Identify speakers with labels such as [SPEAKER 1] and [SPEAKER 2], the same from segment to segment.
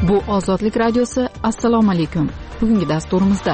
[SPEAKER 1] Bu Ozodlik radiosi. Assalomu alaykum. Bugungi dasturimizda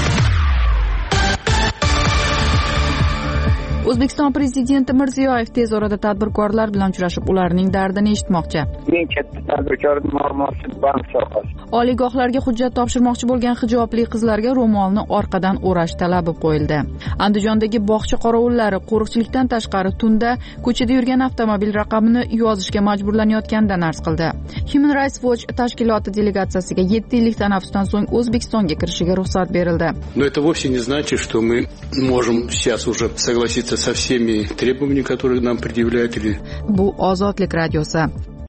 [SPEAKER 1] O'zbekiston prezidenti Mirziyoyev tez orada tadbirkorlar bilan uchrashib, ularning dardini eshitmoqchi.
[SPEAKER 2] Eng katta tadbirkorning muammosi bank sohasi.
[SPEAKER 1] Oliygohlarga hujjat topshirmoqchi bo'lgan hijobli qizlarga ro'molni orqadan o'rash talabi qo'yildi. Andijondagi bog'cha qorovullari qo'riqchilikdan tashqari tunda ko'chada yurgan avtomobil raqamini yozishga majburlanayotganidan arz qildi. Human Rights Watch tashkiloti delegatsiyasiga 7 yillik tanaffusdan so'ng O'zbekistonga kirishiga ruxsat berildi.
[SPEAKER 3] Но это вовсе не значит, что мы можем сейчас уже согласиться со всеми требованиями, которые нам предъявляют.
[SPEAKER 1] Bu Ozodlik radiosi.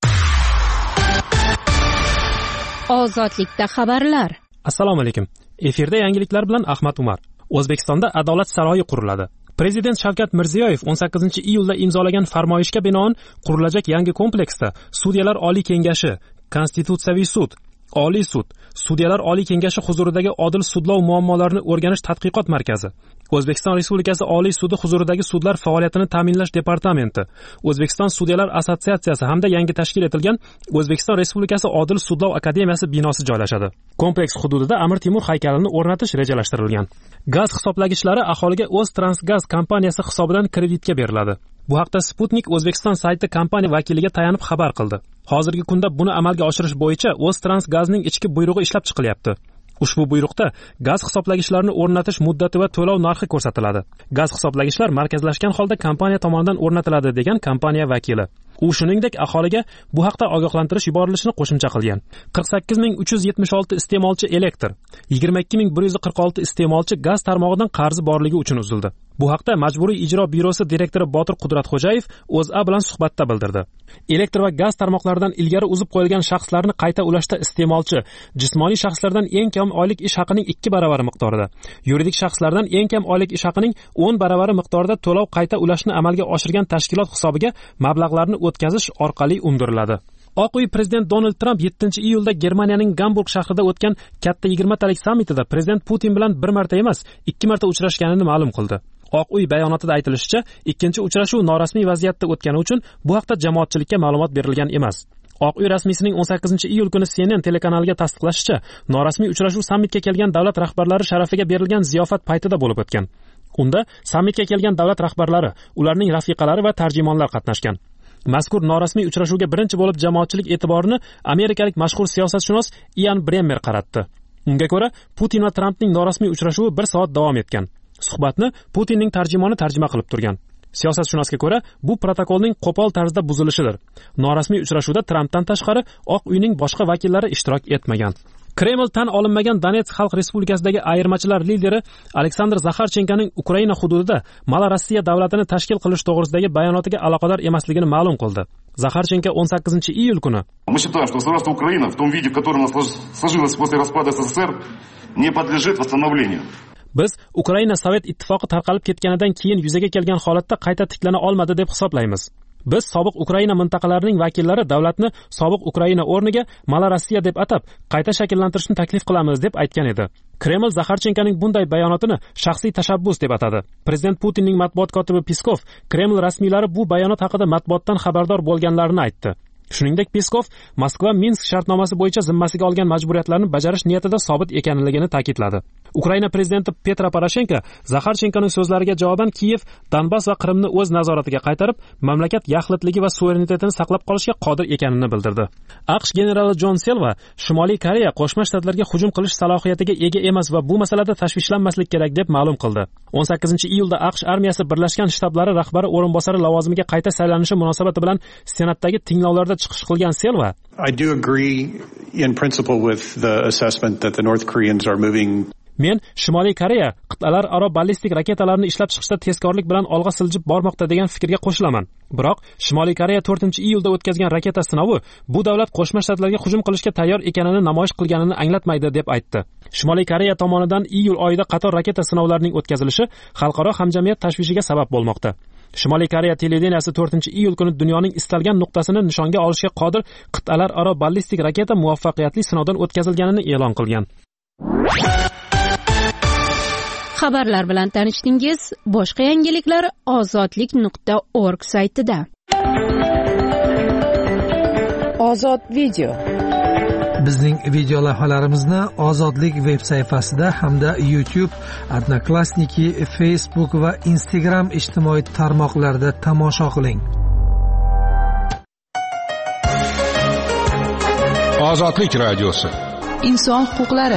[SPEAKER 4] Ozodlikda xabarlar.
[SPEAKER 5] Assalomu alaykum. Efirda yangiliklar bilan Ahmad Umar. O'zbekistonda adolat saroyi quriladi. Prezident Shavkat Mirziyoyev 18-iyulda imzolagan farmoyishga binoan qurilajak yangi kompleksda Sudyalar Oliy kengashi, Konstitutsiyaviy sud, Oliy sud, Sudyalar Oliy kengashi huzuridagi odil sudlov muammolarini o'rganish tadqiqot markazi, O'zbekiston Respublikasi Oliy sudi huzuridagi sudlar faoliyatini ta'minlash departamenti, O'zbekiston Sudyalar assotsiatsiyasi hamda yangi tashkil etilgan O'zbekiston Respublikasi Odil sudlov akademiyasi binosi joylashadi. Kompleks hududida Amir Temur haykalini o'rnatish rejalashtirilgan. Gaz hisoblagichlari aholiga O'ztransgaz kompaniyasi hisobidan kreditga beriladi. Bu haqda Sputnik O'zbekiston sayti kompaniya vakiliga tayanib xabar qildi. Hozirgi kunda buni amalga oshirish bo'yicha O'ztransgazning ichki buyrug'i ishlab chiqilyapti. Ushbu buyruqda gaz hisoblagichlarini o'rnatish muddati va to'lov narxi ko'rsatiladi. Gaz hisoblagichlar markazlashgan holda kompaniya tomonidan o'rnatiladi degan kompaniya vakili. U shuningdek aholiga bu haqda ogohlantirish yuborilishini qo'shimcha qilgan. 48376 iste'molchi elektr, 22146 iste'molchi gaz tarmog'idan qarzi borligi uchun uzildi. Bu haqda Majburiy ijro byurosi direktori Botir Qudratxo'jayev O'zA bilan suhbatda bildirdi. Elektr va gaz tarmoqlaridan ilgari uzib qo'yilgan shaxslarni qayta ulashda iste'molchi jismoniy shaxslardan eng kam oylik ish haqining 2 baravari miqdorida, yuridik shaxslardan eng kam oylik ish haqining 10 baravari miqdorida to'lov qayta ulashni amalga oshirgan tashkilot hisobiga mablag'larni o'tkazish orqali undiriladi. Oq uy prezident Donald Trump 7-iyulda Germaniyaning Gamburg shahrida o'tgan katta 20 talik sammitida prezident Putin bilan bir marta emas, 2 marta uchrashganini ma'lum qildi. Oq uy bayonotida aytilishicha, ikkinchi uchrashuv norasmiy vaziyatda o'tgani uchun bu haqda jamoatchilikka ma'lumot berilgan emas. Oq uy rasmiysining 18-iyul kuni CNN telekanaliga tasdiqlashicha, norasmiy uchrashuv sammitga kelgan davlat rahbarlari sharafiga berilgan ziyofat paytida bo'lib o'tgan. Unda sammitga kelgan davlat rahbarlari, ularning rafiqalari va tarjimonlar qatnashgan. Mazkur norasmiy uchrashuvga birinchi bo'lib jamoatchilik e'tiborini amerikalik mashhur siyosatshunos Ian Bremmer qaratdi. Unga ko'ra, Putin va Trampning norasmiy uchrashuvi 1 soat davom etgan. Suhbatni Putinning tarjimoni tarjima qilib turgan. Siyosatshunosga ko'ra, bu protokolning qo'pol tarzda buzilishidir. Norasmiy uchrashuvda Trampdan tashqari Oq uyning boshqa vakillari ishtirok etmagan. Kreml tan olinmagan Donetsk Xalq Respublikasidagi ayirmachilar lideri Aleksandr Zaxarchenkoning Ukraina hududida Malorossiya davlatini tashkil qilish to'g'risidagi bayonotiga aloqador emasligini ma'lum qildi. Zaxarchenko 18-iyul kuni
[SPEAKER 6] Мы считаем, что государство Украина в том виде, в котором оно сложилось после распада СССР, не подлежит восстановлению.
[SPEAKER 5] Biz Ukraina Sovet ittifoqi tarqalib ketganidan keyin yuzaga kelgan holatda qayta tiklana olmadi deb hisoblaymiz. Biz sobiq Ukraina mintaqalarining vakillari davlatni sobiq Ukraina o'rniga Malorossiya deb atab qayta shakllantirishni taklif qilamiz deb aytgan edi. Kreml Zaxarchenkoning bunday bayonotini shaxsiy tashabbus deb atadi. Prezident Putinning matbuot kotibi Peskov Kreml rasmiylari bu bayonot haqida matbuotdan xabardor bo'lganlarini aytdi. Shuningdek, Peskov Moskva Minsk shartnomasi bo'yicha zimmasiga olgan majburiyatlarni bajarish niyatida sobit ekanligini ta'kidladi. Ukraina prezidenti Petro Poroshenko Zaxarchenkoning so'zlariga javoban Kiyev Donbas va Qrimni o'z nazoratiga qaytarib, mamlakat yaxlitligi va suverenitetini saqlab qolishga qodir ekanini bildirdi. AQSh generali Jon Selva Shimoliy Koreya Qo'shma Shtatlarga hujum qilish salohiyatiga ega emas va bu masalada tashvishlanmaslik kerak deb ma'lum qildi. 18-iyulda AQSh armiyasi Birlashgan Shtatlari rahbari o'rinbosari lavozimiga qayta saylanishi munosabati bilan Senatdagi tinglovlarda chiqish qilgan Selva
[SPEAKER 7] I do agree in principle with the assessment that the North Koreans are moving.
[SPEAKER 5] Men Shimoliy Koreya qit'alararo ballistik raketalarni ishlab chiqishda tezkorlik bilan olg'a siljib bormoqda degan fikrga qo'shilaman. Biroq Shimoliy Koreya 4-iyulda o'tkazgan raketa sinovi bu davlat Qo'shma Shtatlarga hujum qilishga tayyor ekanini namoyish qilganini anglatmaydi deb aytdi. Shimoliy Koreya tomonidan iyul oyida qator raketa sinovlarining o'tkazilishi xalqaro hamjamiyat tashvishiga sabab bo'lmoqda. Shimoliy Koreya televideniyasi 4-iyul kuni dunyoning istalgan nuqtasini nishonga olishga qodir qit'alararo ballistik raketa muvaffaqiyatli sinovdan o'tkazilganini e'lon qilgan.
[SPEAKER 4] Xabarlar bilan tanishdingiz. Boshqa yangiliklar ozodlik.org saytida.
[SPEAKER 1] Ozod video.
[SPEAKER 8] Bizning video lavhalarimizni Ozodlik veb sayfasida hamda YouTube, Odnoklassniki, Facebook va Instagram ijtimoiy tarmoqlarida tomosha qiling.
[SPEAKER 9] Ozodlik radiosi.
[SPEAKER 1] Inson huquqlari.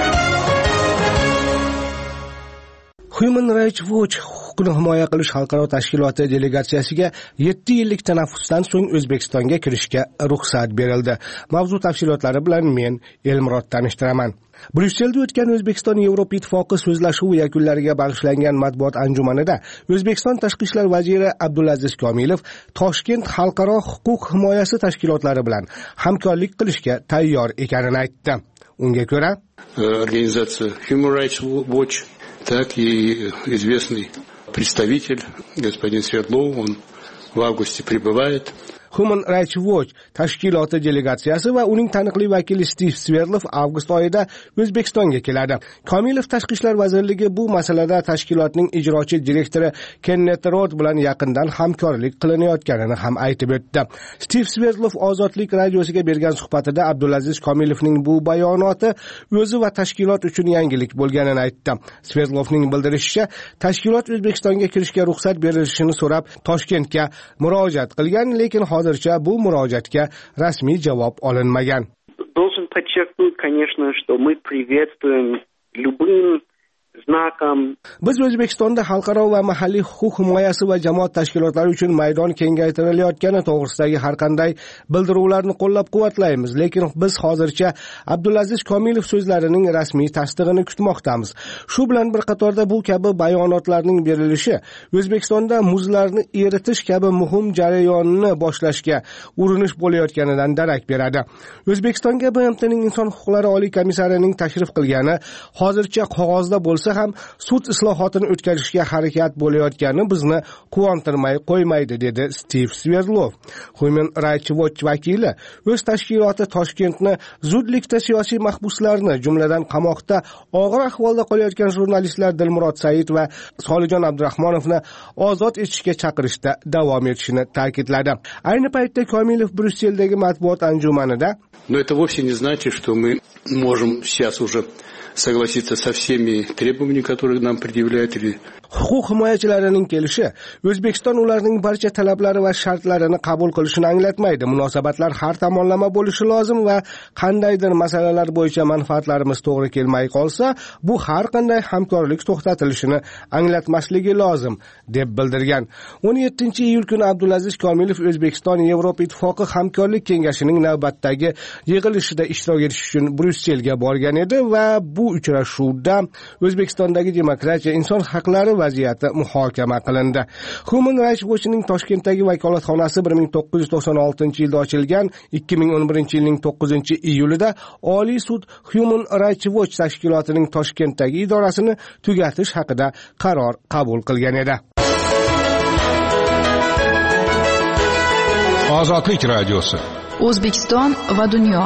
[SPEAKER 10] Human Rights Watch huquqni himoya qilish xalqaro tashkiloti delegatsiyasiga 7 yillik tanaffusdan so'ng O'zbekistonga kirishga ruxsat berildi. Mavzu tafsilotlari bilan men Elmurod tanishtiraman. Bryusselda o'tgan O'zbekiston Yevropa Ittifoqi so'zlashuvi yakunlariga bag'ishlangan matbuot anjumanida O'zbekiston tashqi ishlar vaziri Abdulaziz Komilov Toshkent xalqaro huquq himoyasi tashkilotlari bilan hamkorlik qilishga tayyor ekanini aytdi. Unga ko'ra,
[SPEAKER 3] организация Human Rights Watch, так и известный представитель господин Свердлов, он в августе прибывает.
[SPEAKER 10] Human Rights Watch tashkiloti delegatsiyasi va uning taniqli vakili Steve Sverdlov avgust oyida O'zbekistonga keladi. Komilov Tashqi ishlar vazirligi bu masalada tashkilotning ijrochi direktori Kenneth Roth bilan yaqindan hamkorlik qilinayotganini ham aytib o'tdi. Steve Sverdlov Ozodlik radiosiga bergan suhbatida Abdulaziz Komilovning bu bayonoti o'zi va tashkilot uchun yangilik bo'lganini aytdi. Sverdlovning bildirishicha, tashkilot O'zbekistonga kirishga ruxsat berilishini so'rab Toshkentga murojaat qilgan, lekin hozircha bu murojaatga rasmiy javob olinmagan.
[SPEAKER 2] Должен подчеркнуть, конечно, что мы приветствуем любым znakam.
[SPEAKER 10] Biz O'zbekistonda xalqaro va mahalliy huquq himoyasi va jamoat tashkilotlari uchun maydon kengaytirilayotgani to'g'risidagi har qanday bildiruvlarni qo'llab-quvvatlaymiz, lekin biz hozircha Abdulaziz Komilov so'zlarining rasmiy tasdig'ini kutmoqdamiz. Shu bilan bir qatorda bu kabi bayonotlarning berilishi O'zbekistonda muzlarni eritish kabi muhim jarayonni boshlashga urinish bo'layotganidan darak beradi. O'zbekistonga BMTning inson huquqlari oliy komissarining tashrif qilgani hozircha qog'ozda bo'lsa ham sud islohotini o'tkazishga harakat bo'layotgani bizni quvontirmay qo'ymaydi, dedi Steve Sverdlov. Human Rights Watch vakili o'z tashkiloti Toshkentni zudlikda siyosiy mahbuslarni, jumladan qamoqda og'ir ahvolda qolayotgan jurnalistlar Dilmurod Said va Solijon Abdurahmonovni ozod etishga chaqirishda davom etishini ta'kidladi. Ayni paytda Komilov Bryusseldagi matbuot anjumanida,
[SPEAKER 3] но это вовсе не значит, что мы можем сейчас уже согласиться со всеми требованиями, которые нам предъявляют, или
[SPEAKER 10] huquq himoyachilarining kelishi O'zbekiston ularning barcha talablari va shartlarini qabul qilishini anglatmaydi. Munosabatlar har tomonlama bo'lishi lozim va qandaydir masalalar bo'yicha manfaatlarimiz to'g'ri kelmay qolsa, bu har qanday hamkorlik to'xtatilishini anglatmasligi lozim, deb bildirgan. 17-iyul kuni Abdulaziz Komilov O'zbekiston Yevropa Ittifoqi hamkorlik kengashining navbatdagi yig'ilishida ishtirok etish uchun Bryusselga borgan edi va bu uchrashuvda O'zbekistondagi demokratiya, inson haqlari vaziyati muhokama qilindi. Human Rights Watch'ning Toshkentdagi vakolatxonasi 1996-yilda ochilgan, 2011-yilning 9-iyulida Oliy sud Human Rights Watch tashkilotining Toshkentdagi idorasini tugatish haqida qaror qabul qilgan edi.
[SPEAKER 9] Ozodlik radiosi.
[SPEAKER 1] O'zbekiston va dunyo.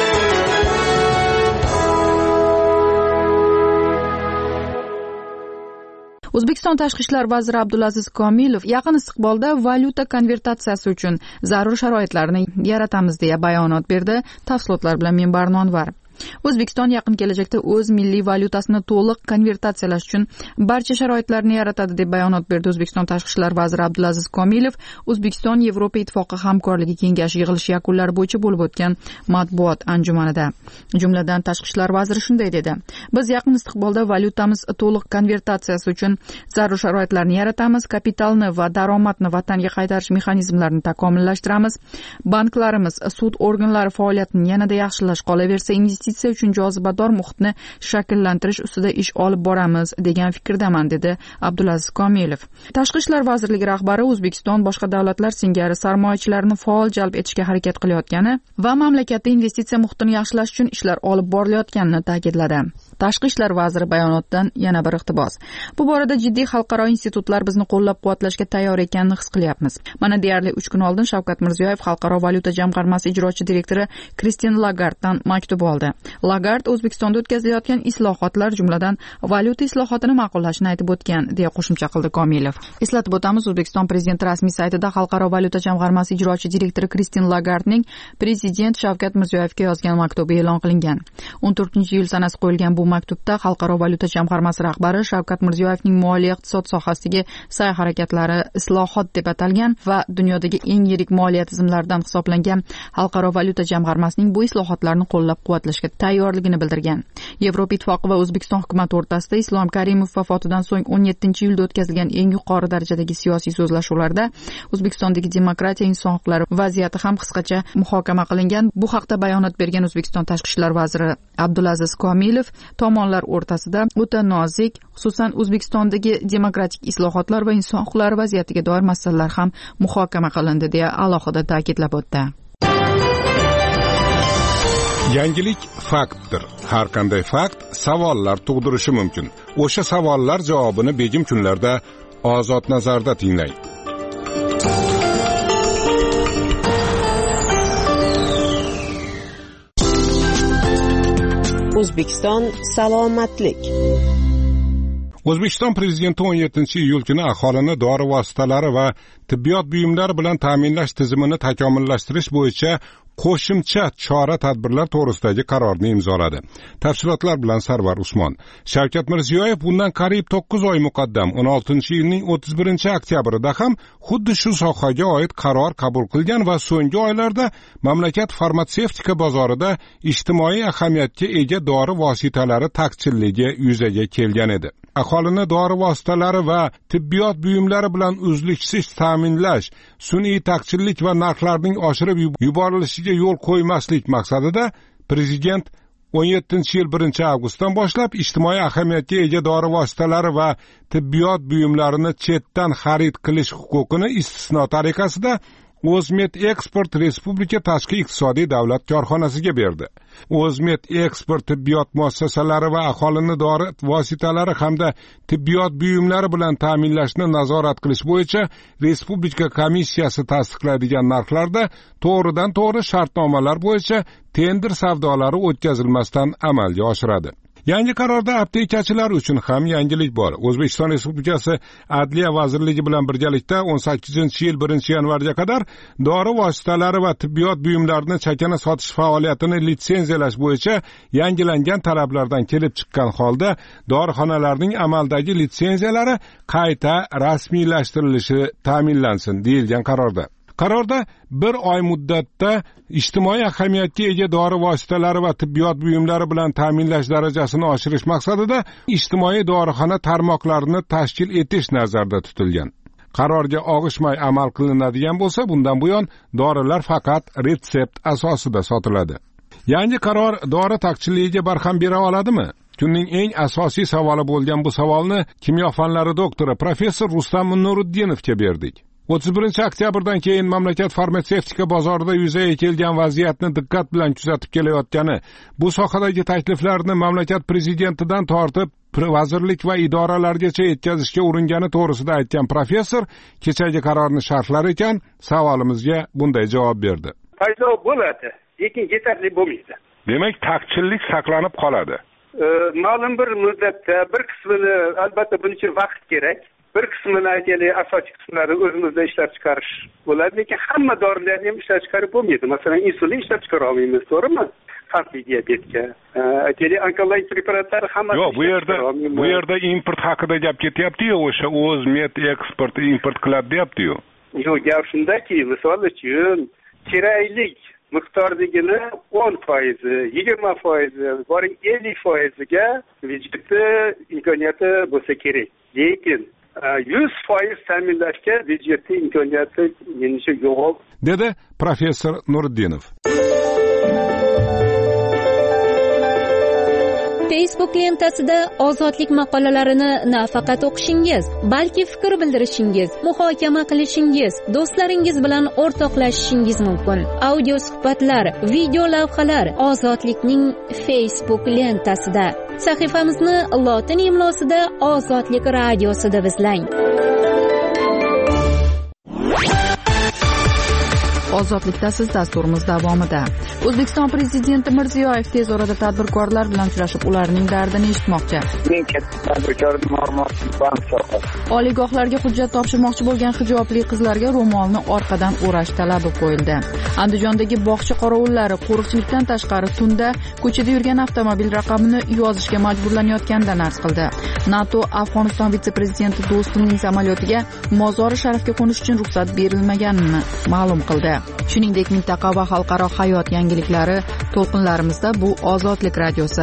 [SPEAKER 1] O'zbekiston tashqi ishlar vaziri Abdulaziz Komilov yaqin istiqbolda valyuta konvertatsiyasi uchun zarur sharoitlarni yaratamiz deya bayonot berdi. Tafsilotlar bilan men Barno Anvar. O'zbekiston yaqin kelajakda o'z milliy valyutasini to'liq konvertatsiyalash uchun barcha sharoitlarni yaratadi deb bayonot berdi O'zbekiston tashqi ishlar vaziri Abdulaziz Komilov O'zbekiston Yevropa Ittifoqi hamkorligi kengashi yig'ilishi yakunlari bo'yicha bo'lib o'tgan matbuot anjumanida. Jumladan tashqi ishlar vaziri shunday dedi: Biz yaqin istiqbolda valyutamiz to'liq konvertatsiyasi uchun zarur sharoitlarni yaratamiz, kapitalni va daromadni vatanga qaytarish mexanizmlarini takomillashtiramiz, banklarimiz, sud organlari faoliyatini yanada yaxshilash, qolaversa investitsiya uchun jozibador muhitni shakllantirish ustida ish olib boramiz degan fikrdaman, dedi Abdulaziz Komilov. Tashqi ishlar vazirligi rahbari O'zbekiston boshqa davlatlar singari sarmoyachilarni faol jalb etishga harakat qilayotgani va mamlakatda investitsiya muhitini yaxshilash uchun ishlar olib borilayotganini ta'kidladi. Tashqi ishlar vaziri bayonotidan yana bir iqtibos. Bu borada jiddiy xalqaro institutlar bizni qo'llab-quvvatlashga tayyor ekanini his qilyapmiz. Mana deyarli 3 kun oldin Shavkat Mirziyoyev Xalqaro valyuta jamg'armasi ijrochi direktori Kristin Lagarddan maktub oldi. Lagard O'zbekistonda o'tkazilayotgan islohotlar, jumladan valyuta islohotini ma'qullashni aytib o'tgan, deya qo'shimcha qildi Komilov. Eslatib o'tamiz, O'zbekiston prezidenti rasmiy saytida Xalqaro valyuta jamg'armasi ijrochi direktori Kristin Lagardning prezident Shavkat Mirziyoyevga yozgan maktubi e'lon qilingan. 14-iyul sanasi qo'yilgan bu maktubda Xalqaro valyuta jamg'armasi rahbari Shavkat Mirziyoyevning moliya iqtisod sohasidagi sa'y-harakatlari islohot deb atalgan va dunyodagi eng yirik moliya tizimlaridan hisoblangan Xalqaro valyuta jamg'armasining bu islohotlarni qo'llab-quvvatlashga tayyorligini bildirgan. Yevropa Ittifoqi va O'zbekiston hukumati o'rtasida Islom Karimov vafotidan so'ng 17-iyulda o'tkazilgan eng yuqori darajadagi siyosiy so'zlashuvlarda O'zbekistondagi demokratiya, inson huquqlari vaziyati ham qisqacha muhokama qilingan. Bu haqda bayonot bergan O'zbekiston tashqi ishlar vaziri Abdulaziz Komilov tomonlar o'rtasida o'ta nozik, xususan O'zbekistondagi demokratik islohotlar va inson huquqlari vaziyatiga doir masalalar ham muhokama qilindi, deya alohida ta'kidlab o'tdi.
[SPEAKER 9] Yangilik faktdir. Har qanday fakt savollar tug'dirishi mumkin. O'sha savollar javobini begim kunlarda Ozod nazarda tinglang.
[SPEAKER 11] O'zbekiston salomatlik.
[SPEAKER 9] O'zbekiston prezidenti 17-iyul kuni aholini dori vositalari va tibbiyot buyumlari bilan ta'minlash tizimini takomillashtirish bo'yicha qo'shimcha chora-tadbirlar to'g'risidagi qarorni imzoladi. Tafsilotlar bilan Sarvar Usmon. Shavkat Mirziyoyev bundan qariyb 9 oy muqaddam 16-yilning 31-oktyabrida ham xuddi shu sohaga oid qaror qabul qilgan va so'nggi oylarda mamlakat farmatsevtika bozorida ijtimoiy ahamiyatga ega dori vositalari taqchilligi yuzaga kelgan edi. Aholini dori vositalari va tibbiyot buyumlari bilan uzluksiz ta'minlash, sun'iy taqchillik va narxlarning oshirib yuborilishiga yo'l qo'ymaslik maqsadida prezident 17-yil 1-avgustdan boshlab ijtimoiy ahamiyatga ega dori vositalari va tibbiyot buyumlarini chetdan xarid qilish huquqini istisno tariqasida O'zmet Eksport Respublika tashqi iqtisodiy davlat korxonasiga berdi. O'zmet Eksport tibbiyot muassasalari va aholini dori vositalari hamda tibbiyot buyumlari bilan ta'minlashni nazorat qilish bo'yicha Respublika komissiyasi tasdiqlaydigan narxlarda to'g'ridan-to'g'ri shartnomalar bo'yicha tender savdolari o'tkazilmasdan amalga oshiradi. Yangi qarorda aptekachilar uchun ham yangilik bor. O'zbekiston Respublikasi Adliya vazirligi bilan birgalikda 18-yil 1-yanvarga qadar dori vositalari va tibbiyot buyumlarini chakana sotish faoliyatini litsenziyalash bo'yicha yangilangan talablardan kelib chiqqan holda dorixonalarning amaldagi litsenziyalari qayta rasmiylashtirilishi ta'minlansin deyilgan qarorda. Qarorda 1 oy muddatda ijtimoiy ahamiyatga ega dori vositalari va tibbiyot buyumlari bilan ta'minlash darajasini oshirish maqsadida ijtimoiy dorixona tarmoqlarini tashkil etish nazarda tutilgan. Qarorga og'ishmay amal qilinadigan bo'lsa, bundan buyon dorilar faqat retsept asosida sotiladi. Yangi qaror dori taqchilligiga barham bera oladimi? Kunning eng asosiy savoli bo'lgan bu savolni kimyo fanlari doktori professor Rustam Nuruddinovga berdik. 31-oktyabrdan keyin mamlakat farmatsevtika bozorida yuzaga kelgan vaziyatni diqqat bilan kuzatib kelayotgani, bu sohadagi takliflarni mamlakat prezidentidan tortib vazirlik va idoralargacha yetkazishga uringani to'g'risida aytgan professor kechagi qarorni sharhlar ekan, savolimizga bunday javob berdi.
[SPEAKER 12] Paydo bo'ladi, lekin yetarli bo'lmaydi.
[SPEAKER 9] Demak, taqchillik saqlanib qoladi.
[SPEAKER 12] Ma'lum bir muddatda bir qismini, albatta buning uchun vaqt kerak. Bir qismini aytaylik, asosiy qismlari o'zimizda ishlab chiqarish bo'ladi, lekin hamma dorilarni ham ishlab chiqarib bo'lmaydi. Masalan, insulin ishlab chiqara olmaymiz, to'g'rimi? Qandli diabetga. Aytaylik, onkologik preparatlar hammasi.
[SPEAKER 9] Yo'q, bu yerda import haqida gap ketyapti-yu, o'sha O'zmet Eksport import qiladi deyapti-yu.
[SPEAKER 12] Yo'q, gap shundaki, misol uchun keraklik miqdordagini 10%, 20%, boring 50%ga byudjetni imkoniyati bo'lsa kerak. Lekin 100% ta'minlashga byudjetni imkoniyati menimcha yo'q,
[SPEAKER 9] dedi professor Nuriddinov.
[SPEAKER 4] Facebook lentasida ozodlik maqolalarini nafaqat o'qishingiz, balki fikr bildirishingiz, muhokama qilishingiz, do'stlaringiz bilan o'rtoqlashishingiz mumkin. Audio suhbatlar, video lavhalar ozodlikning Facebook lentasida. Sahifamizni lotin imlosida Ozodlik radiosida izlang.
[SPEAKER 1] Ozodlikda siz dasturimiz davomida. O'zbekiston prezidenti Mirziyoyev tez orada tadbirkorlar bilan uchrashib, ularning dardini eshitmoqchi. Oliygohlarga hujjat topshirmoqchi bo'lgan hijobli qizlarga ro'molni orqadan o'rash talabi qo'yildi. Andijondagi bog'cha qorovullari qo'riqchilikdan tashqari tunda ko'chada yurgan avtomobil raqamini yozishga majburlanayotganidan arz qildi. NATO Afg'oniston vitse-prezidenti Do'stumning samolyotiga Mozori Sharifga qo'nish uchun ruxsat berilmaganini ma'lum qildi. Shuningdek, mintaqa va xalqaro hayot yangiliklari to'lqinlarimizda bu Ozodlik radiosi.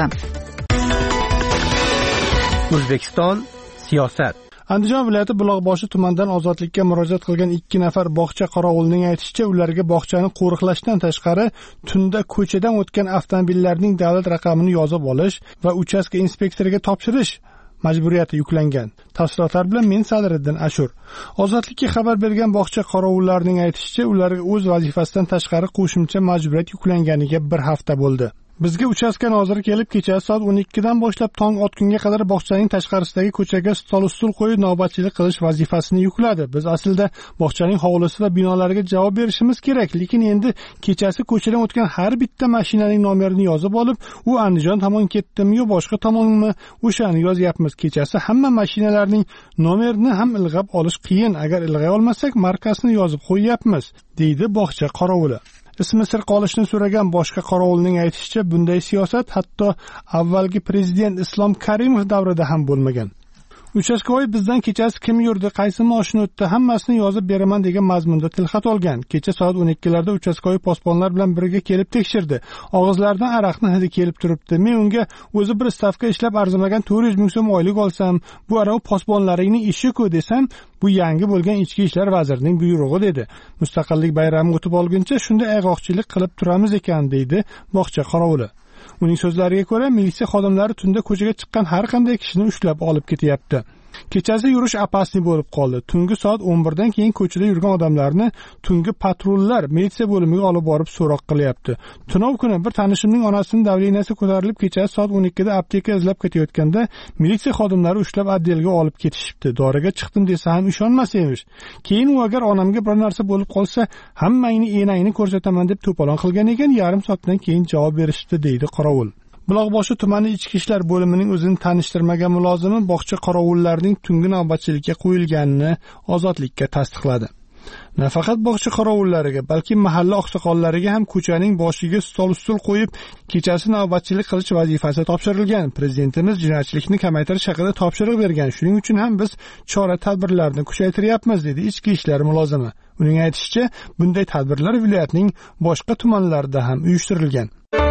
[SPEAKER 10] O'zbekiston siyosat.
[SPEAKER 13] Andijon viloyati Buloqboshi tumanidan ozodlikka murojaat qilgan 2 nafar bog'cha qorovulning aytishicha, ularga bog'chani qo'riqlashdan tashqari tunda ko'chadan o'tgan avtomobillarning davlat raqamini yozib olish va uchastka inspektoriga topshirish majburiyati yuklangan. Tafsilotlar bilan men Sadriddin Ashur. Ozodlikka xabar bergan bog'cha qorovullarining aytishicha, ularga o'z vazifasidan tashqari qo'shimcha majburiyat yuklanganiga 1 hafta bo'ldi. Bizga uchastka noziri kelib, kecha soat 12 dan boshlab tong otgunga qadar bog'chaning tashqarisidagi ko'chaga stol-ustul qo'yib navbatchilik qilish vazifasini yukladi. Biz aslida bog'chaning hovlisi va binolariga javob berishimiz kerak, lekin endi kechasi ko'chadan o'tgan har bitta mashinaning nomerini yozib olib, u Andijon tomon ketdimi yo boshqa tomonmi, o'shani yozyapmiz. Kechasi hamma mashinalarning nomerini ham ilg'ab olish qiyin. Agar ilg'ay olmasak, markasini yozib qo'yyapmiz, deydi bog'cha qorovuli. Ismi sir qolishni so'ragan boshqa qorovulning aytishicha, bunday siyosat hatto avvalgi prezident Islom Karimov davrida ham bo'lmagan. Uchastkovoy bizdan kechasi kim yurdi, qaysi moshina o'tdi, hammasini yozib beraman degan mazmunda tilxat olgan. Kecha soat 12larda uchastkovoy posbonlar bilan birga kelib tekshirdi. Og'izlaridan aroqning hidi kelib turibdi. Men unga o'zi bir stavka ishlab arzimagan 400 ming so'm oylik olsam, bu arov posbonlaringning ishi-ku desam, bu yangi bo'lgan ichki ishlar vazirining buyrug'i dedi. Mustaqillik bayrami o'tib olguncha shunday ayg'oqchilik qilib turamiz ekan, deydi bog'cha qorovuli. Uning so'zlariga ko'ra, militsiya xodimlari tunda ko'chaga chiqqan har qanday kishini ushlab olib ketyapti. Kechasi yurish opasniy bo'lib qoldi. Tungi soat 11 dan keyin ko'chada yurgan odamlarni tungi patrullar militsiya bo'limiga olib borib so'roq qilyapti. Tunov kuni bir tanishimning onasining davleniyasi ko'tarilib, kechasi soat 12 da apteka izlab ketayotganda militsiya xodimlari ushlab oddelga olib ketishibdi. Doriga chiqdim desa ham ishonmas emish. Keyin u agar onamga bir narsa bo'lib qolsa, hammangni enangni ko'rsataman deb to'polon qilgan ekan, yarim soatdan keyin javob berishdi, deydi qorovul. Buloqboshi tumani ichki ishlar bo'limining o'zini tanishtirmagan mulozimi bog'cha qorovullarining tungi navbatchilikka qo'yilganini Ozodlikka tasdiqladi. Nafaqat bog'cha qorovullariga, balki mahalla oqsoqollariga ham ko'chaning boshiga stol-ustul qo'yib, kechasi navbatchilik qilish vazifasi topshirilgan. Prezidentimiz jinoyatchilikni kamaytirish haqida topshiriq bergan. Shuning uchun ham biz chora-tadbirlarni kuchaytiryapmiz, dedi ichki ishlar mulozimi. Uning aytishicha, bunday tadbirlar viloyatning boshqa tumanlarida ham uyushtirilgan.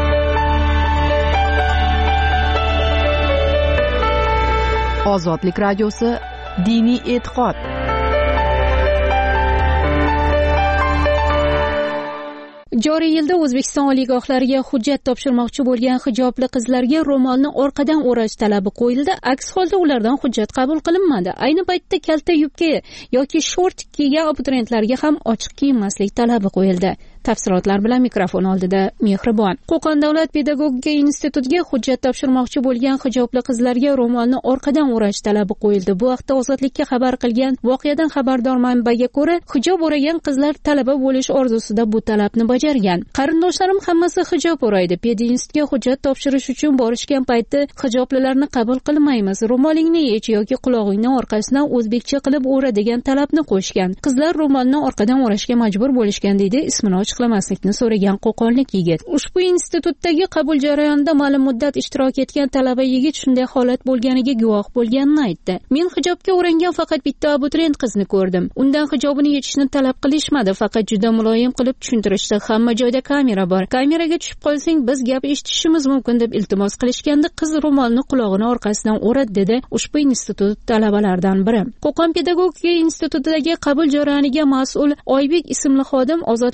[SPEAKER 1] Ozodlik radiosi diniy e'tiqod.
[SPEAKER 4] Joriy yilda O'zbekiston oliygohlariga hujjat topshirmoqchi bo'lgan hijobli qizlarga ro'molni orqadan o'rash talabi qo'yildi. Aks holda ulardan hujjat qabul qilinmadi. Ayni paytda kalta yubka yoki short kiygan abituriyentlarga ham ochiq kiymaslik talabi qo'yildi. Tafsilotlar bilan mikrofon oldida Mehribon. Qo'qon davlat pedagogika institutiga hujjat topshirmoqchi bo'lgan hijobli qizlarga ro'molni orqadan o'rash talabi qo'yildi. Bu haqda Ozodlikka xabar qilgan voqeadan xabardor manbaga ko'ra, hijob o'ragan qizlar talaba bo'lish orzusida bu talabni bajargan. Qarindoshlarim hammasi hijob o'raydi. Pedinstitutga hujjat topshirish uchun borishgan paytda hijoblilarni qabul qilmaymiz. Ro'molingni yech yoki qulog'ingni orqasidan o'zbekcha qilib o'ra degan talabni qo'shgan. Qizlar ro'molni orqadan o'rashga majbur bo'lishgan, deydi ismini ochiqlamaslikni so'ragan qo'qonlik yigit. Ushbu institutdagi qabul jarayonida ma'lum muddat ishtirok etgan talaba yigit shunday holat bo'lganiga guvoh bo'lganini aytdi. Men hijobga o'rangan faqat bitta abituriyent qizni ko'rdim. Undan hijobini yechishni talab qilishmadi, faqat juda muloyim qilib tushuntirishdi. Hamma joyda kamera bor. Kameraga tushib qolsang biz gap eshitishimiz mumkin deb iltimos qilishganda qiz ro'molni qulog'ini orqasidan o'radi, dedi ushbu institut talabalaridan biri. Qo'qon pedagogika institutidagi qabul jarayoniga mas'ul Oybek ismli xodim Ozodlikning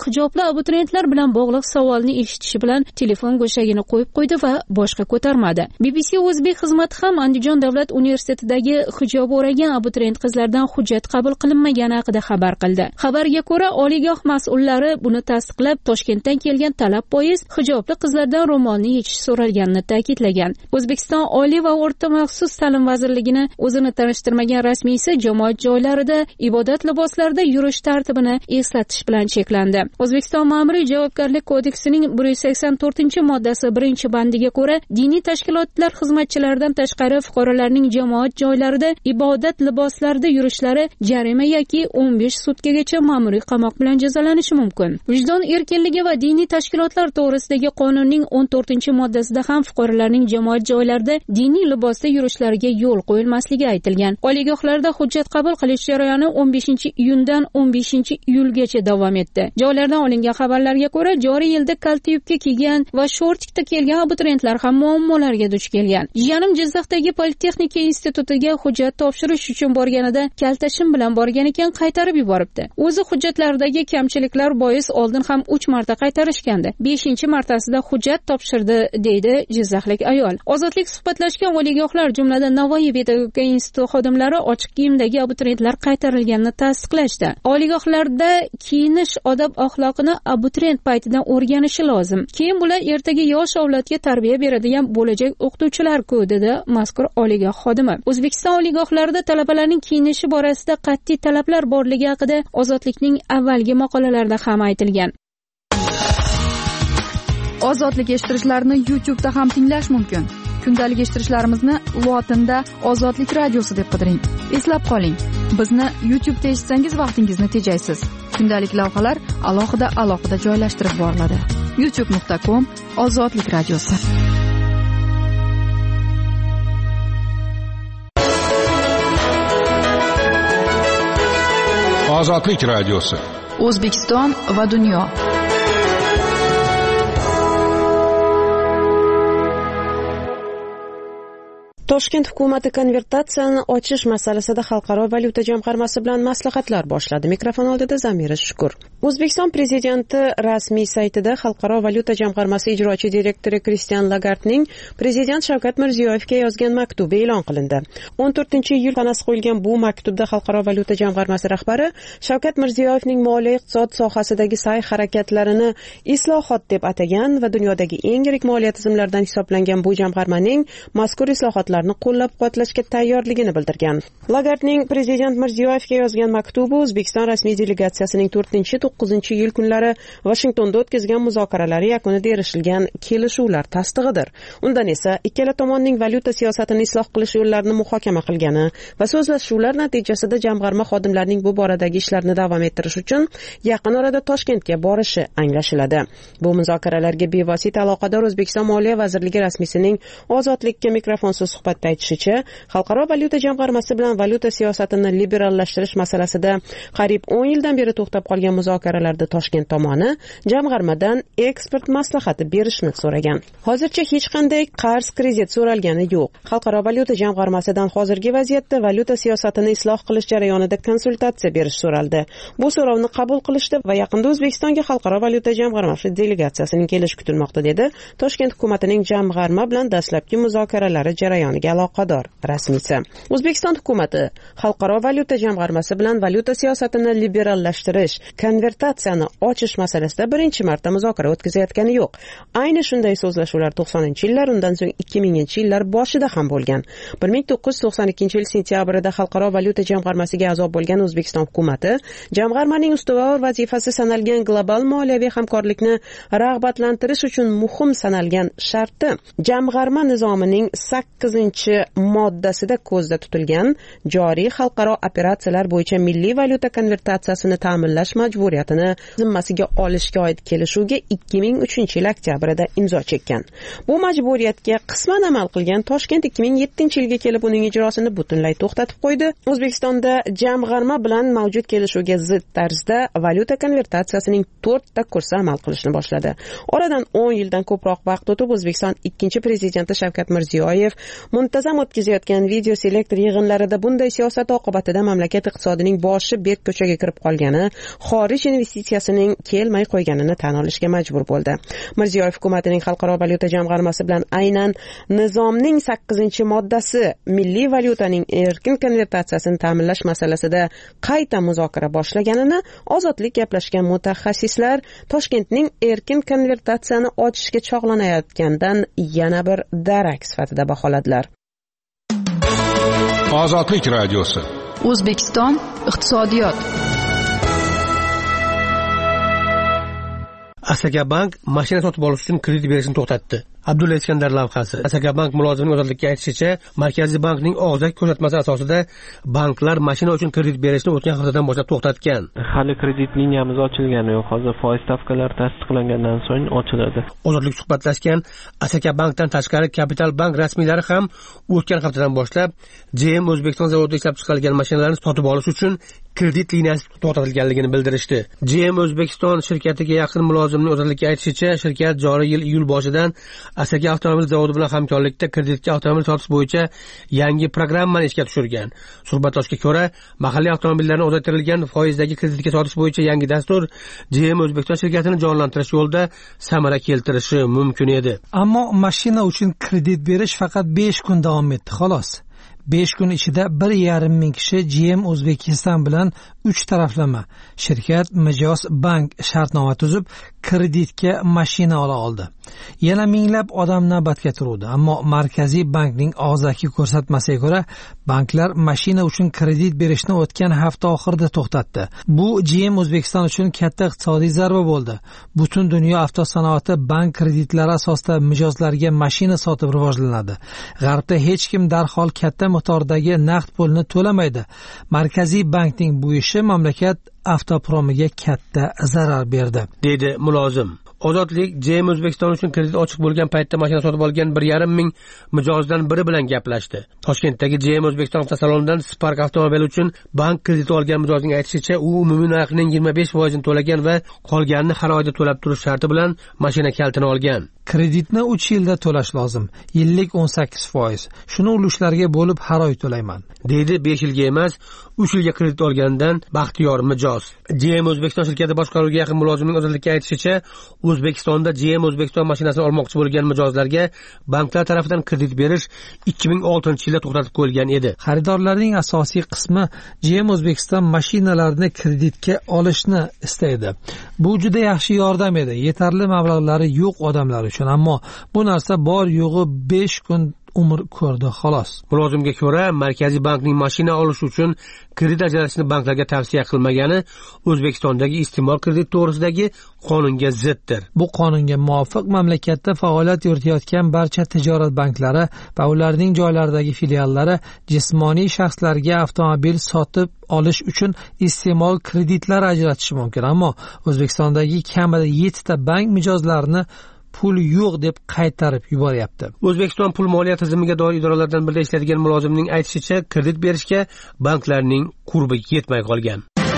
[SPEAKER 4] hijobli abituriyentlar bilan bog'liq savolni eshitishi bilan telefon go'shagini qo'yib qo'ydi va boshqa ko'tarmadi. BBC O'zbek xizmati ham Andijon davlat universitetidagi hijobi o'ragan abituriyent qizlardan hujjat qabul qilinmagani haqida xabar qildi. Xabarga ko'ra, oliygoh mas'ullari buni tasdiqlab, Toshkentdan kelgan talab bois hijobli qizlardan ro'molni yechish so'ralganini ta'kidlagan. O'zbekiston Oliy va o'rta maxsus ta'lim vazirligini o'zini tanishtirmagan rasmiy esa jamoat joylarida ibodat liboslarida yurish tartibini eslatish bilan cheklandi. O'zbekiston Ma'muriy javobgarlik kodeksining 184-moddasi 1-bandiga ko'ra, diniy tashkilotlar xizmatchilaridan tashqari fuqarolarning jamoat joylarida ibodat liboslarida yurishlari jarima yoki 15 sutkagacha ma'muriy qamoq bilan jazolanishi mumkin. Vijdon erkinligi va diniy tashkilotlar to'g'risidagi qonunning 14-moddasida ham fuqarolarning jamoat joylarida diniy libosda yurishlariga yo'l qo'yilmasligi aytilgan. Oliygohlarda hujjat qabul qilish jarayoni 15-iyundan 15-iyulgacha davom etdi. Joylardan olingan xabarlarga ko'ra, joriy yilda kalta yubka kiygan va shortikda kelgan abituriyentlar ham muammolarga duch kelgan. Jiyanim Jizzaxdagi Politexnika institutiga hujjat topshirish uchun borganida kaltashim bilan borgan ekan, qaytarib yuboribdi. O'zi hujjatlardagi kamchiliklar bois oldin ham 3 marta qaytarishgandi. 5-martasida hujjat topshirdi, deydi jizzaxlik ayol. Ozodlik suhbatlashgan oliygohlar, jumladan Navoiy pedagogika instituti xodimlari ochiq kiyimdagi abituriyentlar qaytarilganini tasdiqlashdi. Oliygohlarda kiyinish odob-axloqini abituriyent paytidan o'rganishi lozim. Keyin bular ertaga yosh avlodga tarbiya beradigan bo'lajak o'qituvchilar-ku, dedi mazkur oliygoh xodimi. O'zbekiston oliygohlarida talabalarning kiyinishi borasida qat'iy talablar borligi haqida Ozodlikning avvalgi maqolalarida ham aytilgan.
[SPEAKER 1] Ozodlik eshittirishlarni YouTube'da ham tinglash mumkin. Kundalik eshittirishlarimizni lotinda Ozodlik radiosi deb qidiring. Eslab qoling, bizni YouTube'da eshitsangiz vaqtingizni tejaysiz. Kundalik lavhalar alohida joylashtirib boriladi. youtube.com/Ozodlik radiosi.
[SPEAKER 9] Ozodlik radiosi.
[SPEAKER 1] O'zbekiston va dunyo.
[SPEAKER 11] Toshkent hukumati konvertatsiyani ochish masalasida Xalqaro valyuta jamg'armasi bilan maslahatlar boshladi. Mikrofon oldida Zamira Shukur. O'zbekiston prezidenti rasmiy saytida Xalqaro valyuta jamg'armasi ijrochi direktori Kristian Lagardning prezident Shavkat Mirziyoyevga yozgan maktubi e'lon qilindi. 14-iyul sanasi qo'yilgan bu maktubda Xalqaro valyuta jamg'armasi rahbari Shavkat Mirziyoyevning moliya iqtisod sohasidagi sa'y-harakatlarini islohot deb atagan va dunyodagi eng yirik moliya tizimlaridan hisoblangan bu jamg'armaning mazkur islohotlarni qo'llab-quvvatlashga tayyorligini bildirgan. Lagardning prezident Mirziyoyevga yozgan maktubi O'zbekiston rasmiy delegatsiyasining 4-9-iyul kunlari Washingtonda o'tkazgan muzokaralari yakunida erishilgan kelishuvlar tasdig'idir. Undan esa ikkala tomonning valyuta siyosatini isloh qilish yo'llarini muhokama qilgani va so'zlashuvlar natijasida jamg'arma xodimlarining bu boradagi ishlarini davom ettirish uchun yaqin orada Toshkentga borishi anglashiladi. Bu muzokaralarga bevosita aloqador O'zbekiston Moliya vazirligi rasmiysining Ozodlikka mikrofonsiz suhbatda aytishicha, Xalqaro valyuta jamg'armasi bilan valyuta siyosatini liberallashtirish masalasida qariyb 10 yildan beri to'xtab qolgan muzokaralarda Toshkent tomoni jamg'armadan eksport maslahati berishni so'ragan. Hozircha hech qanday qarz kredit so'ralgani yo'q. Xalqaro valyuta jamg'armasidan hozirgi vaziyatda valyuta siyosatini isloh qilish jarayonida konsultatsiya berish so'raldi. Bu so'rovni qabul qilishdi va yaqinda O'zbekistonga Xalqaro valyuta jamg'armasi delegatsiyasining kelishi kutilmoqda, dedi Toshkent hukumatining jamg'arma bilan dastlabki muzokaralari jarayoniga aloqador rasmiysi. O'zbekiston hukumati Xalqaro valyuta jamg'armasi bilan valyuta siyosatini liberallashtirish, konvertatsiyani ochish masalasida birinchi marta muzokara o'tkazayotgani yo'q. Ayni shunday so'zlashuvlar 90-yillar, undan so'ng 2000-yillar boshida ham bo'lgan. 1992-yil sentyabrida Xalqaro valyuta jamg'armasiga a'zo bo'lgan O'zbekiston hukumati jamg'armaning ustuvor vazifasi sanalgan global moliyaviy hamkorlikni rag'batlantirish uchun muhim sanalgan sharti jamg'arma nizomining 8-moddasida ko'zda tutilgan joriy xalqaro operatsiyalar bo'yicha milliy valyuta konvertatsiyasini ta'minlash majburiyatini zimmasiga olishga oid kelishuvga 2003-yil oktyabrida imzo chekkan. Bu majburiyatga qisman amal qilgan Toshkent 2007-yilga kelib uning ijrosini butunlay to'xtatib qo'ydi. O'zbekistonda jamg'arma bilan mavjud kelishuvga zid tarzda valyuta konvertatsiyasining 4 ta kursi amal qilishni boshladi. Oradan 10 yildan ko'proq vaqt o'tib O'zbekiston ikkinchi prezidenti Shavkat Mirziyoyev muntazam o'tkazayotgan video selektor yig'inlarida bunday siyosat oqibatida mamlakat iqtisodining boshi berk ko'chaga kirib qolgani, xorij investitsiyasining kelmay qo'yganini tan olishga majbur bo'ldi. Mirziyoyev hukumatining Xalqaro valyuta jamg'armasi bilan aynan nizomning 8-moddasi milliy valyutaning erkin konvertatsiyasini ta'minlash masalasida qayta muzokara boshlaganini ozodlik gaplashgan mutaxassislar Toshkentning erkin konvertatsiyani ochishga chog'lanayotgandan yana bir darak sifatida baholadilar.
[SPEAKER 9] Ozodlik radiosi.
[SPEAKER 1] O'zbekiston iqtisodiyot.
[SPEAKER 14] Asakabank mashina sotib olish uchun kredit berishni to'xtatdi. Abdulla Iskandar lavhasi. Asakabank mulozimining ozodlikka aytishicha, Markaziy bankning og'zaki ko'rsatmasi asosida banklar mashina uchun kredit berishni o'tgan haftadan boshlab to'xtatgan.
[SPEAKER 15] Hali kredit liniyamiz ochilgani yo'q. Hozir foiz stavkalari tasdiqlangandan so'ng ochiladi.
[SPEAKER 14] Ozodlik suhbatlashgan Asakabankdan tashqari Kapital Bank rasmiylari ham o'tgan haftadan boshlab GM O'zbekiston zavodida ishlab chiqarilgan mashinalarni sotib olish uchun kredit liniyasi to'xtatilganligini bildirishdi. GM O'zbekiston shirkatiga yaqin mulozimning ozodlikka aytishicha, shirkat joriy yil iyul boshidan Asaka avtomobil zavodi bilan hamkorlikda kreditga avtomobil sotish bo'yicha yangi programmani ishga tushirgan. Suhbatdoshga ko'ra, mahalliy avtomobillarni ozaytirilgan foizdagi kreditga sotish bo'yicha yangi dastur GM O'zbekiston shirkatini jonlantirish yo'lida samara keltirishi mumkin edi.
[SPEAKER 8] Ammo mashina uchun kredit berish faqat 5 kun davom etdi, xolos. 5 kun ichida 1,5 ming kishi GM O'zbekiston bilan 3 taraflama shirkat Mijoz Bank shartnoma tuzib kreditga mashina ola oldi. Yana minglab odam navbatga turdi, ammo Markaziy bankning og'zaki ko'rsatmasiga ko'ra, banklar mashina uchun kredit berishni o'tgan hafta oxirida to'xtatdi. Bu GM O'zbekiston uchun katta iqtisodiy zarba bo'ldi. Butun dunyo avtosanoati bank kreditlari asosida mijozlarga mashina sotib rivojlanadi. G'arbda hech kim darhol katta miqdordagi naqd pulni to'lamaydi. Markaziy bankning bu ishi mamlakat avtopromiga katta zarar berdi, dedi mulozim. Ozodlik GM O'zbekiston uchun kredit ochiq bo'lgan paytda mashina sotib olgan 1,5 ming mijozdan biri bilan gaplashdi. Toshkentdagi GM O'zbekiston avtosalonidan Spark avtomobili uchun bank krediti olgan mijozning aytishicha, u umumiy narxining 25% to'lagan va qolganini har oyda to'lab turish sharti bilan mashina kalitini olgan. Kreditni 3 yilda to'lash lozim. Yillik 18%. Shuni ulushlarga bo'lib har oy to'layman,
[SPEAKER 14] deydi 5 yilga emas, 3 yilga kredit olgandan Baxtiyor mijoz. GM O'zbekiston shirkati boshqaruviga yaqin mulozimning ozodlikka aytishicha, O'zbekistonda GM O'zbekiston mashinasini olmoqchi bo'lgan mijozlarga banklar tomonidan kredit berish 2006-yilda to'xtatib qo'yilgan edi.
[SPEAKER 8] Xaridorlarning asosiy qismi GM O'zbekiston mashinalarini kreditga olishni istaydi. Bu juda yaxshi yordam edi. Yetarli mablag'lari yo'q odamlar uchun, ammo bu narsa bor yo'g'i 5 kun umr ko'rdi, xolos.
[SPEAKER 14] Mulozimga ko'ra, Markaziy bankning mashina olish uchun kredit ajratishni banklarga tavsiya qilmagani O'zbekistondagi iste'mol kredit to'g'risidagi qonunga ziddir.
[SPEAKER 8] Bu qonunga muvofiq mamlakatda faoliyat yuritayotgan barcha tijorat banklari va ularning joylaridagi filiallari jismoniy shaxslarga avtomobil sotib olish uchun iste'mol kreditlari ajratishi mumkin, ammo O'zbekistondagi kamida 7 ta bank mijozlarini pul yo'q deb qaytarib yuboryapti.
[SPEAKER 14] O'zbekiston pul moliya tizimiga doir idoralardan birida ishlaydigan mulozimning aytishicha, kredit berishga banklarning qurbi yetmay qolgan.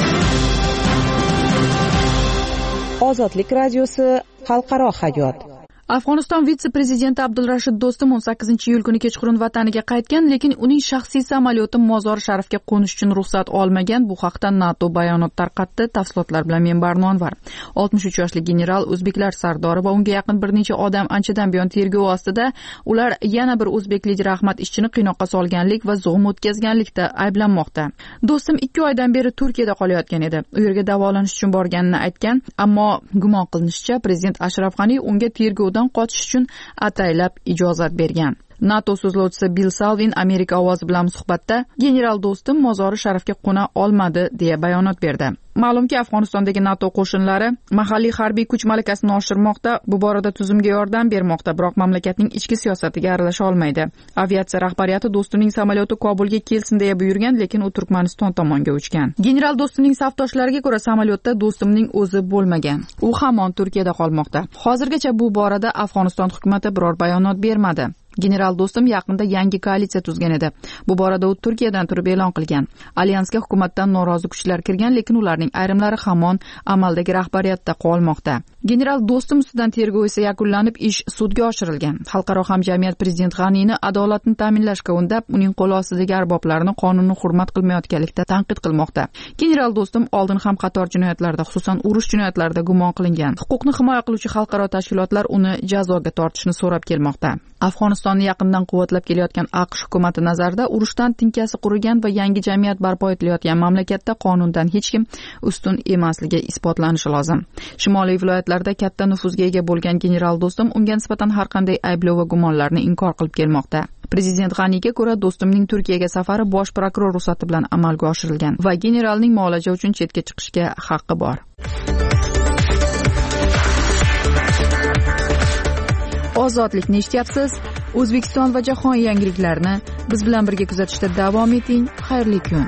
[SPEAKER 11] Ozodlik radiosi xalqaro hayot.
[SPEAKER 1] Afg'oniston vitse-prezidenti Abdulrashid Do'stum 18-iyul kuni kechqurun vataniga qaytgan, lekin uning shaxsiy samolyoti Mozor Sharifga qo'nish uchun ruxsat olmagan. Bu haqda NATO bayonot tarqatdi. Tafsilotlar bilan men Barno Anvar. 63 yoshli general o'zbeklar sardori va unga yaqin bir necha odam anchadan buyon tergov ostida. Ular yana bir o'zbek lideri Ahmad Ishchini qiynoqqa solganlik va zug'um o'tkazganlikda ayblanmoqda. Do'stum 2 oydan beri Turkiyada qolayotgan edi. U yerga davolanish uchun borganini aytgan, ammo gumon qilinishicha prezident Ashraf G'ani unga tergov qochish uchun ataylab ijozat bergan. NATO so'zlovchisi Bill Salvin Amerika ovozi bilan suhbatda general Do'stum Mozori Sharifga qo'na olmadi deya bayonot berdi. Ma'lumki, Afg'onistondagi NATO qo'shinlari mahalliy harbiy kuch malakasini oshirmoqda, bu borada tuzumga yordam bermoqda, biroq mamlakatning ichki siyosatiga aralasha olmaydi. Aviatsiya rahbariyati Do'stumning samolyoti Kobulga kelsin deya buyurgan, lekin u Turkmaniston tomonga uchgan. General Do'stumning safdoshlariga ko'ra, samolyotda Do'stumning o'zi bo'lmagan. U hamon Turkiyada qolmoqda. Hozirgacha bu borada Afg'oniston hukumati biror bayonot bermadi. General Do'stum yaqinda yangi koalitsiya tuzgan edi. Bu borada u Turkiyadan turib e'lon qilgan. Alyansga hukumatdan norozi kuchlar kirgan, lekin ularning ayrimlari hamon amaldagi rahbariyatda qolmoqda. General Do'stum ustidan tergov esa yakunlanib, ish sudga oshirilgan. Xalqaro hamjamiyat prezident G'aniyni adolatni ta'minlashga undab, uning qo'l ostidagi arboblarni qonunni hurmat qilmayotganlikda tanqid qilmoqda. General Do'stum oldin ham qator jinoyatlarda, xususan urush jinoyatlarida gumon qilingan. Huquqni himoya qiluvchi xalqaro tashkilotlar uni jazoga tortishni so'rab kelmoqda. Afg'onistonni yaqindan quvvatlab kelayotgan AQSh hukumati nazarida urushdan tinkasi qurigan va yangi jamiyat barpo etilayotgan mamlakatda qonundan hech kim ustun emasligi isbotlanishi lozim. Shimoliy viloyatlarda katta nufuzga ega bo'lgan general Do'stum unga nisbatan har qanday ayblov va gumonlarni inkor qilib kelmoqda. Prezident G'aniyga ko'ra, Do'stumning Turkiyaga safari bosh prokuror ruxsati bilan amalga oshirilgan va generalning muolaja uchun chetga chiqishga haqqi bor. Ozodlikni eshityapsiz. O'zbekiston va jahon yangiliklarini biz bilan birga kuzatishda davom eting. Xayrli kun.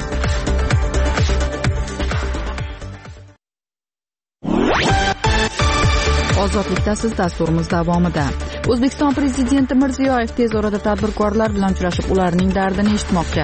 [SPEAKER 1] Ozodlikdasiz dasturimiz davomida. O'zbekiston prezidenti Mirziyoyev tez orada tadbirkorlar bilan uchrashib, ularning dardini eshitmoqchi.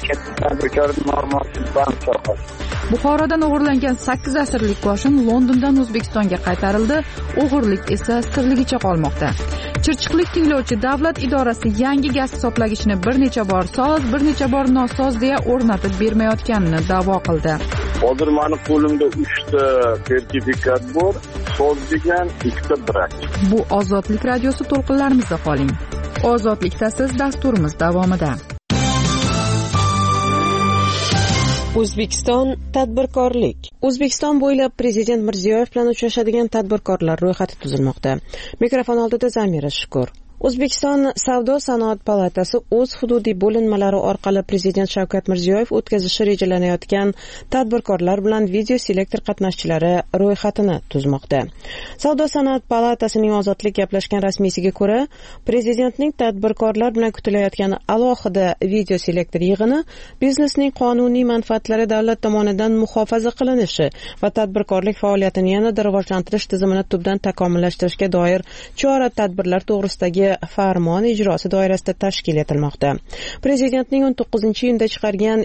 [SPEAKER 1] Buxorodan o'g'irlangan 8 asrlik koshin Londondan O'zbekistonga qaytarildi. O'g'irlik esa sirligicha qolmoqda. Chirchiqlik tinglovchi davlat idorasi yangi gaz hisoblagichni bir necha bor soz, bir necha bor nosoz deya o'rnatib bermayotganini da'vo qildi.
[SPEAKER 16] Hozir meni qo'limda 3 ta sertifikat bor, soz degan 2 ta brak.
[SPEAKER 1] Bu Ozodlik radiosi to'lqinlarimizda qoling. Ozodlikdasiz dasturimiz davomida.
[SPEAKER 11] O'zbekiston tadbirkorlik. O'zbekiston bo'ylab prezident Mirziyoyev bilan uchrashadigan tadbirkorlar ro'yxati tuzilmoqda. Mikrofon oldida Zamira Shukur. O'zbekiston Savdo-sanoat palatasi o'z hududiy bo'linmalari orqali prezident Shavkat Mirziyoyev o'tkazishi rejalanayotgan tadbirkorlar bilan video selektor qatnashchilari ro'yxatini tuzmoqda. Savdo-sanoat palatasining Ozodlik gaplashgan rasmiysiga ko'ra, prezidentning tadbirkorlar bilan kutilayotgan alohida video selektor yig'ini biznesning qonuniy manfaatlari davlat tomonidan muhofaza qilinishi va tadbirkorlik faoliyatini yanada rivojlantirish tizimini tubdan takomillashtirishga doir chora-tadbirlar to'g'risidagi farmon ijrosi doirasida tashkil etilmoqda. Prezidentning 19-iyunda chiqargan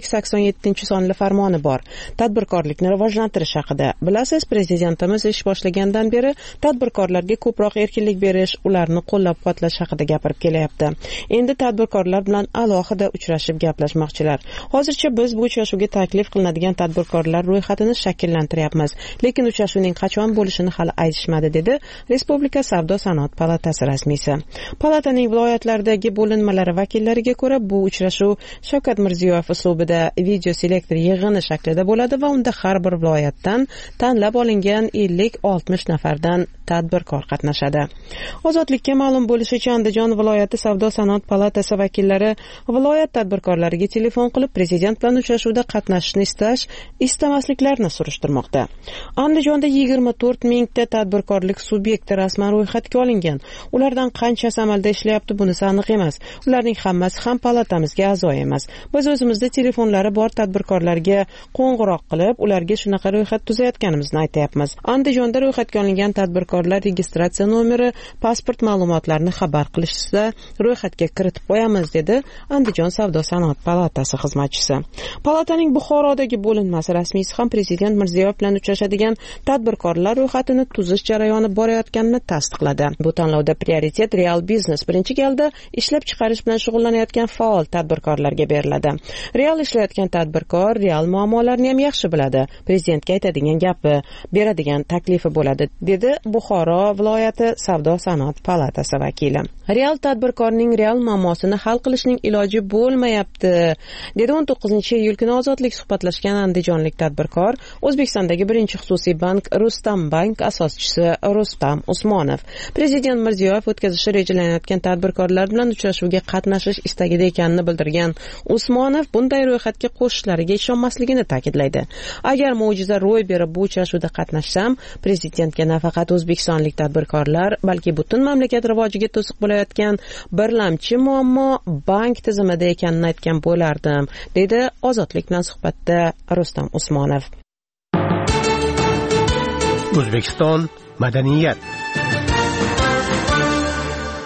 [SPEAKER 11] 5087 sonli farmoni bor. Tadbirkorlikni rivojlantirish haqida. Bilasiz, prezidentimiz ish boshlagandan beri tadbirkorlarga ko'proq erkinlik berish, ularni qo'llab-quvvatlash haqida gapirib kelyapti. Endi tadbirkorlar bilan alohida uchrashib gaplashmoqchilar. Hozircha biz bu uchrashuvga taklif qilinadigan tadbirkorlar ro'yxatini shakllantiryapmiz, lekin uchrashuvning qachon bo'lishini hali aytishmadi, dedi Respublika Savdo-sanoat palatasi rasmiysi. Palataning viloyatlardagi bo'linmalari vakillariga ko'ra, bu uchrashuv Shavkat Mirziyoyev uslubida video selektor yig'ini shaklida bo'ladi va unda har bir viloyatdan tanlab olingan 50-60 nafardan tadbirkor qatnashadi. Ozodlikka ma'lum bo'lishicha, Andijon viloyati Savdo-sanoat palatasi vakillari viloyat tadbirkorlariga telefon qilib, prezident bilan uchrashuvda qatnashishni istamasliklarini surishtirmoqda. Andijonda 24 mingta tadbirkorlik subyekti rasman ro'yxatga olingan. Ulardan qanchasi amalda ishlayapti, bunisi aniq emas. Ularning hammasi ham palatamizga a'zo emas. Biz o'zimizda telefonlari bor tadbirkorlarga qo'ng'iroq qilib, ularga shunaqa ro'yxat tuzayotganimizni aytayapmiz. Andijonda ro'yxatga olingan tadbirkorlar registratsiya nomeri, pasport ma'lumotlarini xabar qilishsa, ro'yxatga kiritib qo'yamiz, dedi Andijon Savdo-sanoat palatasi xizmatchisi. Palataning Buxorodagi bo'linmasi rasmiysi ham prezident Mirziyoyev bilan uchrashadigan tadbirkorlar ro'yxatini tuzish jarayoni borayotganini tasdiqladi. Bu tanlovda prioritet real biznes birinchi galda ishlab chiqarish bilan shug'ullanayotgan faol tadbirkorlarga beriladi. Real ishlayotgan tadbirkor real muammolarni ham yaxshi biladi. Prezidentga aytadigan gapi, beradigan taklifi bo'ladi, dedi Buxoro viloyati Savdo-sanoat palatasi vakili. Real tadbirkorning real muammosini hal qilishning iloji bo'lmayapti, dedi 19-iyul kuni Ozodlik suhbatlashgan andijonlik tadbirkor, O'zbekistondagi birinchi xususiy bank Rustam Bank asoschisi Rustam Usmonov. Prezident Mirziyoyev o'tkazishi rejalanayotgan tadbirkorlar bilan uchrashuvga qatnashish istagida ekanini bildirgan Usmonov bunday ro'yxatga qo'shishlariga ishonmasligini ta'kidlaydi. Agar mo'jiza ro'y berib bu uchrashuvda qatnashsam, prezidentga nafaqat o'zbekistonlik tadbirkorlar, balki butun mamlakat rivojiga to'siq bo'layotgan birlamchi muammo bank tizimida ekanini aytgan bo'lardim, dedi Ozodlik bilan suhbatda Rustam Usmonov.
[SPEAKER 14] O'zbekiston madaniyat.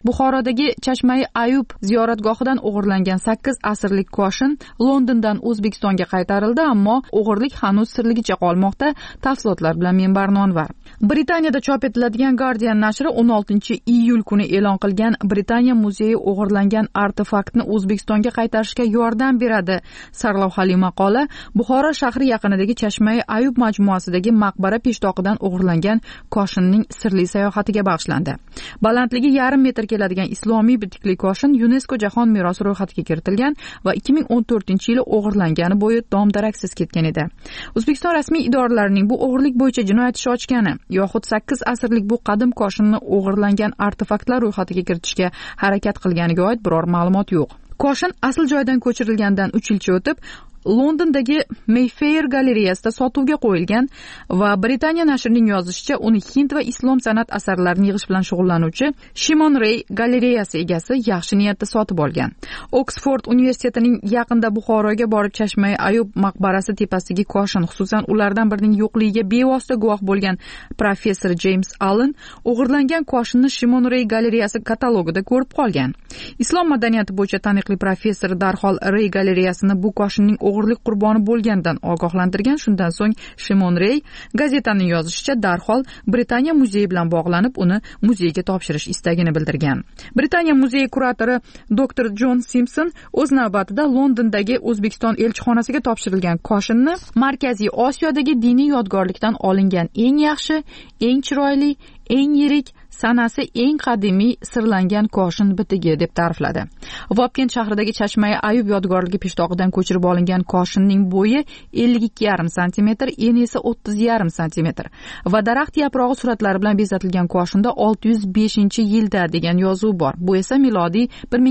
[SPEAKER 1] Buxorodagi Chashmai Ayub ziyoratgohidan o'g'irlangan 8 asrlik koshin Londondan O'zbekistonga qaytarildi, ammo o'g'irlik hanuz sirligicha qolmoqda. Tafsilotlar bilan men Barnonvar. Britaniyada chop etiladigan Guardian nashri 16-iyul kuni e'lon qilgan Britaniya muzeyi o'g'irlangan artefaktni O'zbekistonga qaytarishga yordam beradi sarlavhali maqola Buxoro shahri yaqinidagi Chashmai Ayub majmuasidagi maqbara peshtoqidan o'g'irlangan koshinning sirli sayohatiga bag'ishlandi. Balandligi 1,5 metr keladigan islomiy bitikli koshin UNESCO jahon merosi ro'yxatiga kiritilgan va 2014-yili o'g'irlangani bo'yi dom-daraksiz ketgan edi. O'zbekiston rasmiy idoralarining bu o'g'irlik bo'yicha jinoyat ishi ochgani yoxud 8 asrlik bu qadim koshinni o'g'irlangan artefaktlar ro'yxatiga kiritishga harakat qilganiga oid biror ma'lumot yo'q. Koshin asl joyidan ko'chirilgandan 3 yilcha o'tib Londondagi Mayfair galereyasida sotuvga qo'yilgan va Britaniya nashrining yozishicha, uni Hind va islom san'at asarlarini yig'ish bilan shug'ullanuvchi Shimon Ray galereyasi egasi yaxshi niyatda sotib olgan. Oxford universitetining yaqinda Buxoroga borib Chashmai Ayub maqbarasi tepasidagi koshin, xususan ulardan birining yo'qligiga bevosita guvoh bo'lgan professor James Allen o'g'irlangan koshinni Shimon Ray galereyasi katalogida ko'rib qolgan. Islom madaniyati bo'yicha taniqli professor darhol Ray galereyasini bu koshinning o'g'irlik qurboni bo'lgandan ogohlantirgan. Shundan so'ng Shimon Ray gazetaning yozishicha darhol Britaniya muzeyi bilan bog'lanib, uni muzeyga topshirish istagini bildirgan. Britaniya muzeyi kuratori Dr. Jon Simpson o'z navbatida Londondagi O'zbekiston elchixonasiga topshirilgan koshinni Markaziy Osiyodagi diniy yodgorlikdan olingan eng yaxshi, eng chiroyli, eng yirik, sanasi eng qadimiy sirlangan koshin bitigi deb ta'rifladi. Vobkent shahridagi Chashmai Ayub yodgorligi peshtoqidan ko'chirib olingan koshinning bo'yi 52,5 sm, eni esa 30,5 sm va daraxt yaprog'i suratlari bilan bezatilgan koshinda 605-yilda degan yozuv bor. Bu esa milodiy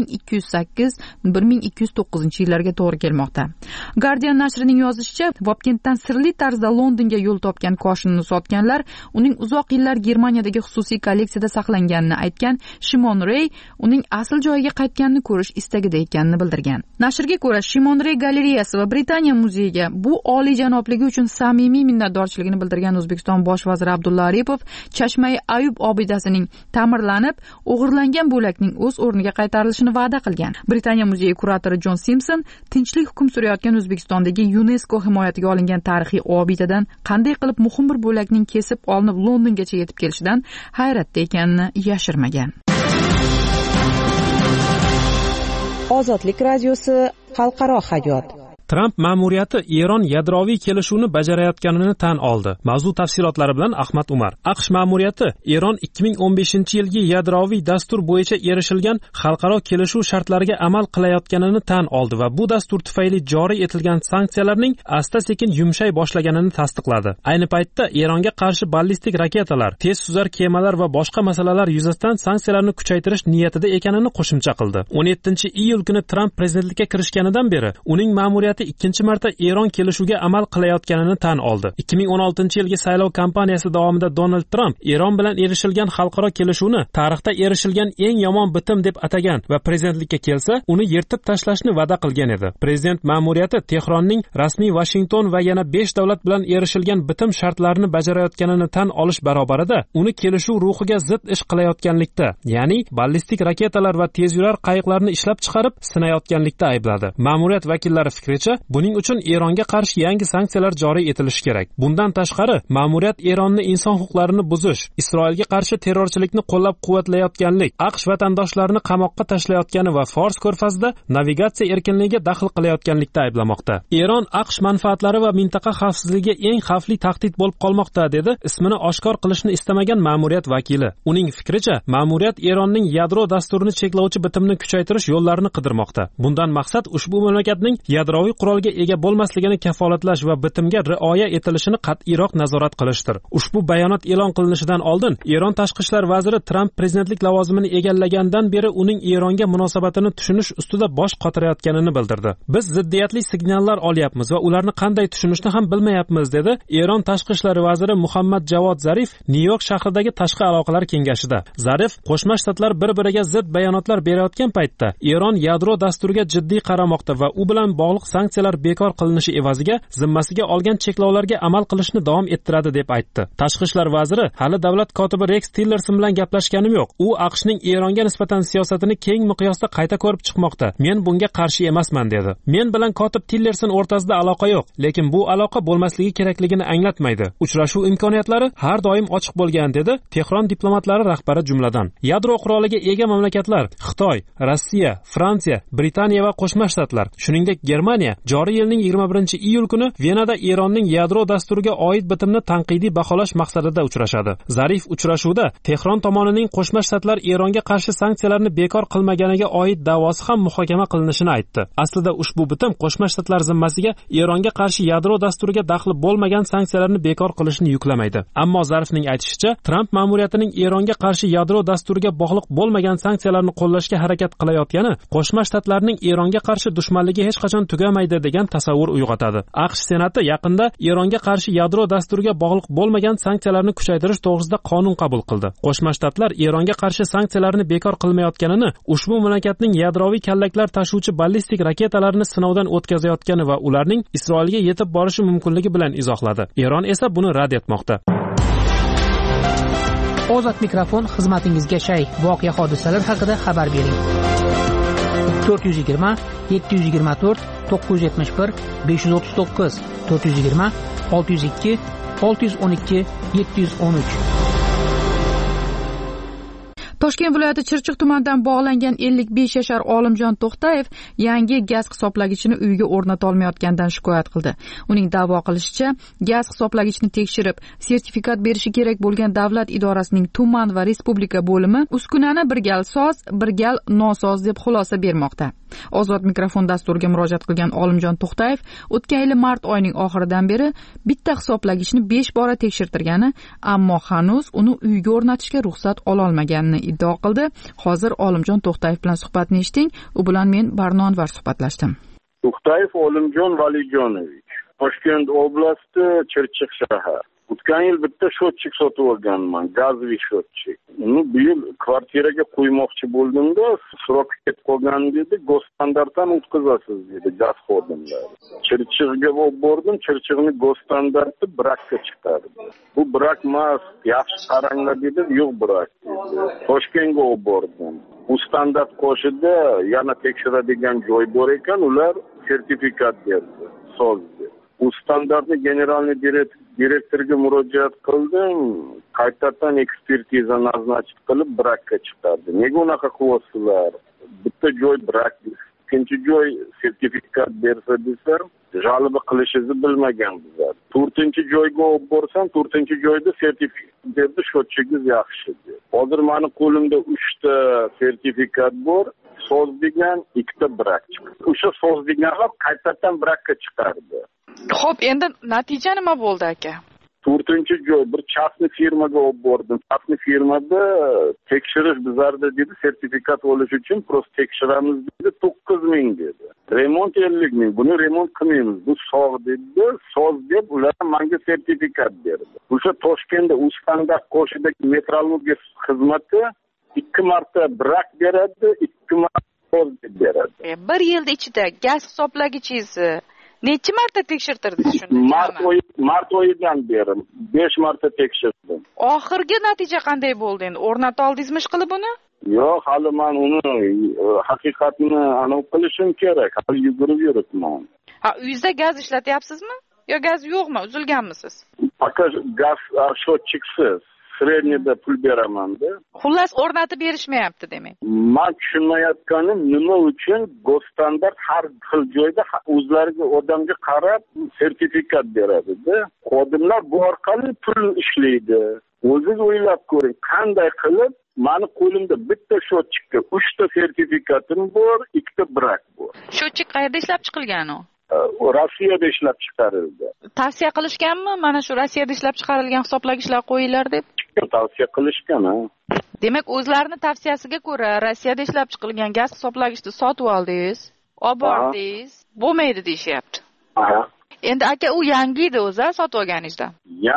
[SPEAKER 1] 1208-1209 yillarga to'g'ri kelmoqda. Guardian nashrining yozishicha, Vobkentdan sirli tarzda Londonga yo'l topgan koshinni sotganlar uning uzoq yillar Germaniyadagi xususiy kolleksiyada saqlanganini aytgan Shimon Ray uning asl joyiga qaytganini ko'rish istagida ekanini bildirgan. Nashrga ko'ra, Shimon Ray galereyasi va Britaniya muzeyiga bu oliyjanobligi uchun samimiy minnatdorchiligini bildirgan O'zbekiston bosh vaziri Abdulla Aripov Chashmai Ayub obidasining ta'mirlanib, o'g'irlangan bo'lakning o'z o'rniga qaytarilishini va'da qilgan. Britaniya muzeyi kuratori Jon Simpson tinchlik hukm surayotgan O'zbekistondagi UNESCO himoyatiga olingan tarixiy obidadan qanday qilib muhim bir bo'lakning kesib olinib Londongacha yetib kelishidan hayratda ekanini yashirmagan.
[SPEAKER 11] Ozodlik radiosi xalqaro hayot.
[SPEAKER 5] Trump ma'muriyati Eron yadroviy kelishuvni bajarayotganini tan oldi. Mavzu tafsilotlari bilan Ahmad Umar. AQSh ma'muriyati Eron 2015-yilgi yadroviy dastur bo'yicha erishilgan xalqaro kelishuv shartlariga amal qilayotganini tan oldi va bu dastur tufayli joriy etilgan sanksiyalarning asta-sekin yumshay boshlaganini tasdiqladi. Ayni paytda Eronga qarshi ballistik raketalar, tez suzar kemalar va boshqa masalalar yuzasidan sanksiyalarni kuchaytirish niyatida ekanini qo'shimcha qildi. 17-iyul kuni Trump prezidentlikka kirishganidan beri uning ma'muriyati ikkinchi marta Eron kelishuviga amal qilayotganini tan oldi. 2016-yilgi saylov kampaniyasi davomida Donald Trump Eron bilan erishilgan xalqaro kelishuvni tarixda erishilgan eng yomon bitim deb atagan va prezidentlikka kelsa, uni yirtib tashlashni va'da qilgan edi. Prezident ma'muriyati Tehronning rasmiy Washington va yana 5 davlat bilan erishilgan bitim shartlarini bajarayotganini tan olish barobarida uni kelishuv ruhiga zid ish qilayotganlikda, ya'ni ballistik raketalar va tezyurar qayiqlarni ishlab chiqarib sinayotganlikda aybladi. Ma'muriyat vakillari fikricha, buning uchun Eronga qarshi yangi sanksiyalar joriy etilishi kerak. Bundan tashqari, ma'muriyat Eronni inson huquqlarini buzish, Isroilga qarshi terrorchilikni qo'llab-quvvatlayotganlik, AQSh vatandoshlarini qamoqqa tashlayotgani va Fors ko'rfazida navigatsiya erkinligiga daxl qilayotganlikda ayblamoqda. Eron AQSh manfaatlari va mintaqa xavfsizligiga eng xavfli tahdid bo'lib qolmoqda, dedi ismini oshkor qilishni istamagan ma'muriyat vakili. Uning fikricha, ma'muriyat Eronning yadro dasturini cheklovchi bitimni kuchaytirish yo'llarini qidirmoqda. Bundan maqsad ushbu mamlakatning yadroviy qurolga ega bo'lmasligini kafolatlash va bitimga rioya etilishini qat'iyroq nazorat qilishdir. Ushbu bayonot e'lon qilinishidan oldin Eron tashqi ishlar vaziri Trump prezidentlik lavozimini egallagandan beri uning Eronga munosabatini tushunish ustida bosh qotirayotganini bildirdi. Biz ziddiyatli signallar olyapmiz va ularni qanday tushunishni ham bilmayapmiz, dedi Eron tashqi ishlar vaziri Muhammad Javod Zarif Nyu-York shahridagi tashqi aloqalar kengashida. Zarif Qo'shma Shtatlar bir-biriga zid bayonotlar berayotgan paytda Eron yadro dasturiga jiddiy qaramoqda va u bilan bog'liq sanksiyalar bekor qilinishi evaziga zimmasiga olgan cheklovlarga amal qilishni davom ettiradi deb aytdi. Tashqi ishlar vaziri hali davlat kotibi Rex Tillerson bilan gaplashganim yo'q. U AQShning Eronga nisbatan siyosatini keng miqyosda qayta ko'rib chiqmoqda. Men bunga qarshi emasman dedi. Men bilan kotib Tillerson o'rtasida aloqa yo'q, lekin bu aloqa bo'lmasligi kerakligini anglatmaydi. Uchrashuv imkoniyatlari har doim ochiq bo'lgan dedi Tehron diplomatlari rahbari jumladan. Yadro quroliga ega mamlakatlar Xitoy, Rossiya, Fransiya, Britaniya va Qo'shma Shtatlar, shuningdek Germaniya joriy yilning 21-iyul kuni Venada Eronning yadro dasturiga oid bitimni tanqidiy baholash maqsadida uchrashadi. Zarif uchrashuvda Tehron tomonining Qo'shma Shtatlar Eronga qarshi sanksiyalarni bekor qilmaganiga oid da'vosi ham muhokama qilinishini aytdi. Aslida ushbu bitim Qo'shma Shtatlar zimmasiga Eronga qarshi yadro dasturiga daxli bo'lmagan sanksiyalarni bekor qilishni yuklamaydi. Ammo Zarifning aytishicha, Trump ma'muriyatining Eronga qarshi yadro dasturiga bog'liq bo'lmagan sanksiyalarni qo'llashga harakat qilayotgani Qo'shma Shtatlarning Eronga qarshi dushmanligi hech qachon tugamaydi degan tasavvur uyg'otadi. AQSh Senati yaqinda Eronga qarshi yadro dasturiga bog'liq bo'lmagan sanksiyalarni kuchaytirish to'g'risida qonun qabul qildi. Qo'shma Shtatlar Eronga qarshi sanksiyalarni bekor qilmayotganini ushbu mamlakatning yadroviy kallaklar tashuvchi ballistik raketalarini sinovdan o'tkazayotgani va ularning Isroilga yetib borishi mumkinligi bilan izohladi. Eron esa buni rad etmoqda.
[SPEAKER 17] Ozod mikrofon xizmatingizga shay. Voqea hodisalar haqida xabar bering. 420 724 971 539 420 602 612 713.
[SPEAKER 1] Toshkent viloyati Chirchiq tumanidan bog'langan 55 yashar Olimjon To'xtayev yangi gaz hisoblagichini uyiga o'rnata olmayotganidan shikoyat qildi. Uning da'vo qilishicha, gaz hisoblagichni tekshirib, sertifikat berishi kerak bo'lgan davlat idorasining tuman va respublika bo'limi uskunani bir gal soz, bir gal nosoz deb xulosa bermoqda. Ozod mikrofon dasturiga murojaat qilgan Olimjon To'xtayev o'tgan yil mart oyining oxiridan beri bitta hisoblagichni 5 bora tekshirtirgani, ammo hanuz uni uyiga o'rnatishga ruxsat ola olmaganini iddao qildi. Hozir Olimjon To'xtayev bilan suhbatni eshiting. U bilan men Barno Anvar suhbatlashdim.
[SPEAKER 16] To'xtayev Olimjon Valijonovich, Toshkent oblasti, Chirchiq shahar. O'tgan yil bitta shotchik sotib olganman, gazli shotchik. Uni bu yil kvartiraga qo'ymoqchi bo'ldimda, srok ketib qolgan dedi, go'standartdan o'tkazasiz dedi gaz xodimlari. Chirchiqga bordim, Chirchiqni go'standarti brakka chiqardi. Bu brak emas, yaxshi qaranglar dedi, yo'q brak dedi. Toshkentga olib bordim. Bu standart qo'shida yana tekshiradigan joy bor ekan, ular sertifikat berdi, sozdi. Bu standartni generalniy direktorga murojaat qildim, qaytadan ekspertiza nazarchit qilib brakka chiqardi. Nega unaqa qilyapsizlar? Bitta joy brak, ikkinchi joy sertifikat bersa desam, g'alaba qilishingizni bilmagan bizlar. 4-joyga olib borsam, 4-joyda sertifikat berdi, shotchigingiz yaxshi dedi. Hozir meni qo'limda 3 ta sertifikat bor. Soz degan 2 ta brak chiqdi. O'sha soz deganlar qaytadan brakka chiqardi.
[SPEAKER 1] Xo'p, endi natija nima bo'ldi aka?
[SPEAKER 16] 4-joy bir частный firmaga olib bordim. Частный firmada tekshirish bizlarda dedi, sertifikat olish uchun prosta tekshiramiz dedi, 9000 dedi. Remont 50,000. Buni remont qilmaymiz. Bu sog' dedi, soz deb ular menga sertifikat berdi. O'sha Toshkentda standart qo'shidagi metrologiya xizmati 2 marta brak beradi, 2 marta soz beradi.
[SPEAKER 1] Bir yil ichida gaz hisoblagichingizni necha marta tekshirtirdingiz shunda?
[SPEAKER 16] Mart oyidan beri 5 marta tekshirdim.
[SPEAKER 1] Oxirgi natija qanday bo'ldi endi? O'rnata oldingizmi qilib buni?
[SPEAKER 16] Yo'q, hali men uni haqiqatini aniq qilishim kerak. Hali yugurib yuribman.
[SPEAKER 1] Ha, uyingizda gaz ishlatyapsizmi? Yo gaz yo'qmi? Uzilganmisiz?
[SPEAKER 16] Faqat gaz shotchiksiz. Sredniyada pul beraman-da.
[SPEAKER 1] Xullas o'rnatib berishmayapti demak.
[SPEAKER 16] Men tushunmayotganim nima uchun go'standart har xil joyda o'zlariga odamga qarab sertifikat beradi-da. Xodimlar bu orqali pul ishlaydi. O'zingiz o'ylab ko'ring, qanday qilib meni qo'limda bitta shotchikka 3 ta sertifikatim bor, 2 ta brak bor.
[SPEAKER 1] Shotchik qayerda ishlab chiqilgan u?
[SPEAKER 16] Rossiyada ishlab chiqarildi.
[SPEAKER 1] Tavsiya qilishganmi? Mana shu Rossiyada ishlab chiqarilgan hisoblagichlar qo'yinglar deb.
[SPEAKER 16] Tavsiya qilishgan.
[SPEAKER 1] Demak, o'zlarining tavsiyasiga ko'ra Rossiyada ishlab chiqilgan gaz hisoblagichni sotib oldingiz, olib bordingiz, bo'lmaydi deyishyapti. Endi aka, u yangi edi o'zi, sotib olganingizda.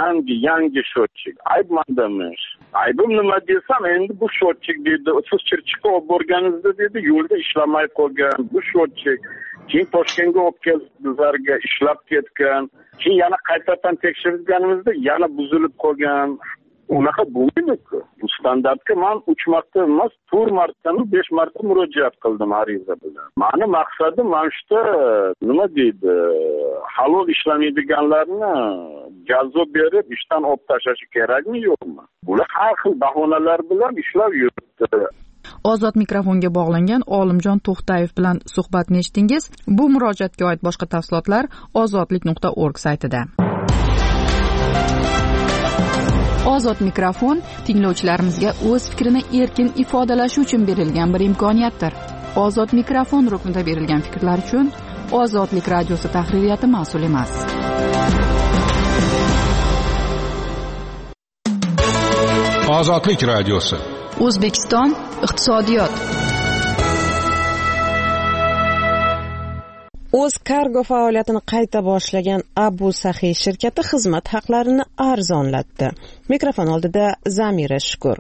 [SPEAKER 16] Yangi shotchik. Ayb mandamish. Aybim nima desam, endi bu shotchik dedi, siz Chirchiqqa olib borganingizda dedi, yo'lda ishlamay qolgan. Bu shotchik keyin Toshkentga olib kelib bizlarga ishlab ketgan, keyin yana qaytadan tekshirganimizda yana buzilib qolgan. Unaqa bo'lmaydi-ku. Bu standartga men 3 marta emas, 4 martami 5 marta murojaat qildim ariza bilan. Mani maqsadim mana shu nima deydi, halol ishlamaydiganlarni jazo berib ishdan olib tashlash kerakmi yo'qmi? Bular har xil bahonalar bilan ishlab yuribdi.
[SPEAKER 1] Ozod mikrofonga bog'langan Olimjon To'xtayev bilan suhbatni eshitdingiz. Bu murojaatga oid boshqa tafsilotlar ozodlik.org saytida. Ozod mikrofon tinglovchilarimizga o'z fikrini erkin ifodalashi uchun berilgan bir imkoniyatdir. Ozod mikrofon ruknida berilgan fikrlar uchun Ozodlik radiosi tahririyati mas'ul emas.
[SPEAKER 9] Ozodlik radiosi.
[SPEAKER 1] O'zbekiston iqtisodiyot.
[SPEAKER 11] O'z kargo faoliyatini qayta boshlagan Abu Saxiy shirkati xizmat haqlarini arzonlatdi. Mikrofon oldida Zamira Shukur.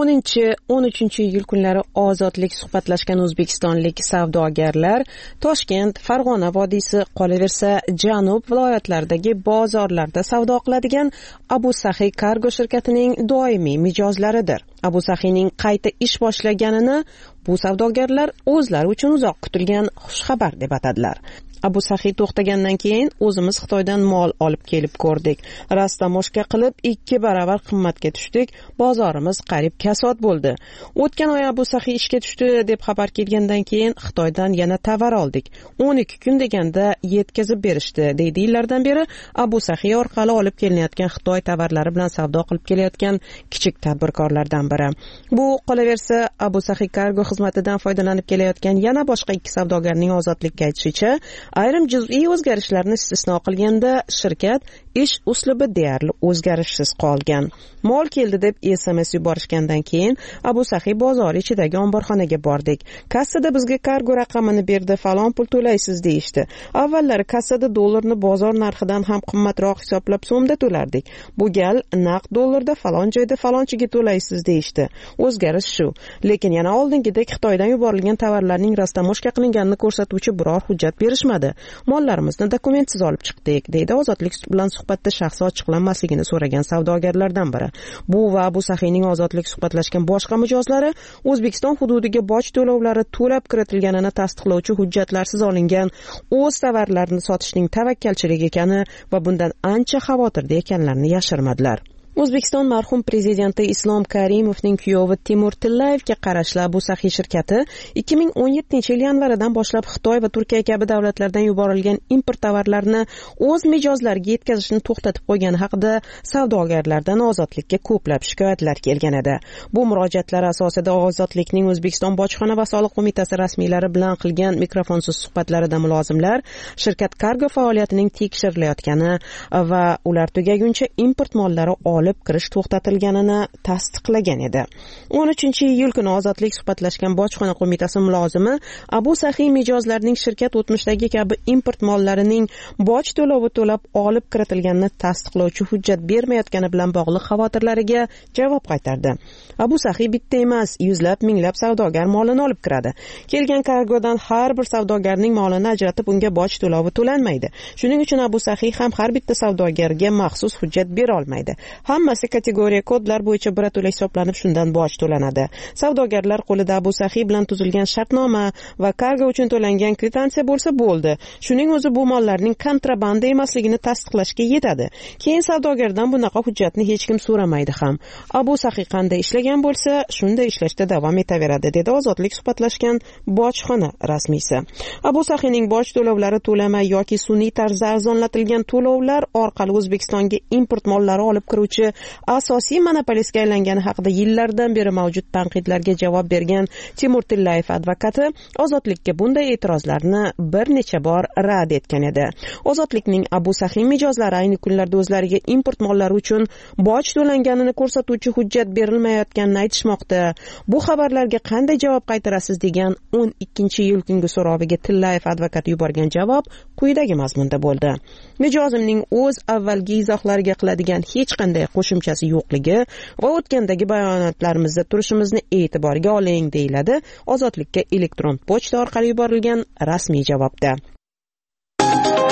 [SPEAKER 11] 10-13 kunlari ozodlik suhbatlashgan o'zbekistonlik savdogarlar Toshkent, Farg'ona vodiysi, qolaversa janub viloyatlaridagi bozorlarda savdo qiladigan Abu Saxiy kargo shirkatining doimiy mijozlaridir. Abu Saxiyning qayta ish boshlaganini bu savdogarlar o'zlari uchun uzoq kutilgan xushxabar deb atadilar. Abu Saxiy to'xtagandan keyin o'zimiz Xitoydan mol olib kelib ko'rdik. Rastamoshka qilib 2 baravar qimmatga tushdik. Bozorimiz qarib kasod bo'ldi. O'tgan oy Abu Saxiy ishga tushdi deb xabar kelgandan keyin Xitoydan yana tovar oldik. 12 kun deganda yetkazib berishdi deydi yillardan beri Abu Saxiy orqali olib kelinayotgan Xitoy tovarlari bilan savdo qilib kelayotgan kichik tadbirkorlardan biri. Bu qolaversa Abu Saxiy kargo xizmatidan foydalanib kelayotgan yana boshqa 2 savdogarning ozodlikka aytishicha, ayrim juz'iy o'zgarishlarni istisno qilganda shirkat ish uslubi deyarli o'zgarishsiz qolgan. Mol keldi deb SMS yuborishgandan keyin Abu Saxiy bozor ichidagi omborxonaga bordik. Kassada bizga kargo raqamini berdi, falon pul to'laysiz deyishdi. Avvallari kassada dollarni bozor narxidan ham qimmatroq hisoblab so'mda to'lardik. Bu gal naqd dollarda falon joyda falonchiga to'laysiz deyishdi. O'zgarish shu. Lekin yana oldingidek Xitoydan yuborilgan tovarlarning rastamoshka qilinganini ko'rsatuvchi biror hujjat berishmadi. Mollarimizni dokumentsiz olib chiqdik, deydi ozodlik bilan suhbatda shaxsi ochiqlanmasligini so'ragan savdogarlardan biri. Bu va Abu Saxiyning ozodlik suhbatlashgan boshqa mijozlari O'zbekiston hududiga boj to'lovlari to'lab kiritilganini tasdiqlovchi hujjatlarsiz olingan o'z tovarlarini sotishning tavakkalchilik ekani va bundan ancha xavotirda ekanlarini yashirmadilar. O'zbekiston marhum prezidenti Islom Karimovning kuyovi Timur Tillayevga qarashli Abu Saxiy shirkati 2017-yil yanvaridan boshlab Xitoy va Turkiya kabi davlatlardan yuborilgan import tovarlarini o'z mijozlariga yetkazishni to'xtatib qo'ygani haqida savdogarlardan ozodlikka ko'plab shikoyatlar kelgan edi. Bu murojaatlar asosida ozodlikning O'zbekiston bojxona va soliq qo'mitasi rasmiylari bilan qilgan mikrofonsiz suhbatlarida mulozimlar shirkat kargo faoliyatining tekshirilayotgani va ular tugaguncha import mollari olib kirish to'xtatilganini tasdiqlagan edi. 13-iyul kuni ozodlik suhbatlashgan bojxona qo'mitasi mulozimi Abu Saxiy mijozlarining shirkat o'tmishdagi kabi import mollarining boj to'lovi to'lab olib kiritilganini tasdiqlovchi hujjat bermayotgani bilan bog'liq xavotirlariga javob qaytardi. Abu Saxiy bitta emas, yuzlab minglab savdogar molini olib kiradi. Kelgan kargodan har bir savdogarning molini ajratib unga boj to'lovi to'lanmaydi. Shuning uchun Abu Saxiy ham har bitta savdogarga maxsus hujjat bera olmaydi. Hammasi kategoriya kodlar bo'yicha birato'la hisoblanib shundan boj to'lanadi. Savdogarlar qo'lida Abu Saxiy bilan tuzilgan shartnoma va kargo uchun to'langan kvitansiya bo'lsa bo'ldi. Shuning o'zi bu mollarning kontrabanda emasligini tasdiqlashga yetadi. Keyin savdogardan bunaqa hujjatni hech kim so'ramaydi ham. Abu Saxiy qanday ishlagan bo'lsa, shunday ishlashda davom etaveradi, dedi ozodlik suhbatlashgan bojxona rasmiysi. Abu Saxiyning boj to'lovlari to'lamay yoki sun'iy tarzda arzonlatilgan to'lovlar orqali O'zbekistonga import mollari olib kiruvchi asosiy monopolistga aylangani haqida yillardan beri mavjud tanqidlarga javob bergan Timur Tillayev advokati ozodlikka bunday e'tirozlarni bir necha bor rad etgan edi. Ozodlikning Abu Saxiy mijozlari ayni kunlarda o'zlariga import mollari uchun boj to'langanini ko'rsatuvchi hujjat berilmayotganini aytishmoqda. Bu xabarlarga qanday javob qaytarasiz degan 12-iyul kungi so'roviga Tillayev advokati yuborgan javob quyidagi mazmunda bo'ldi. Mijozimning o'z avvalgi izohlariga qiladigan hech qanday qo'shimchasi yo'qligi va o'tgandagi bayonotlarimizda turishimizni e'tiborga oling, deyiladi ozodlikka elektron pochta orqali yuborilgan rasmiy javobda.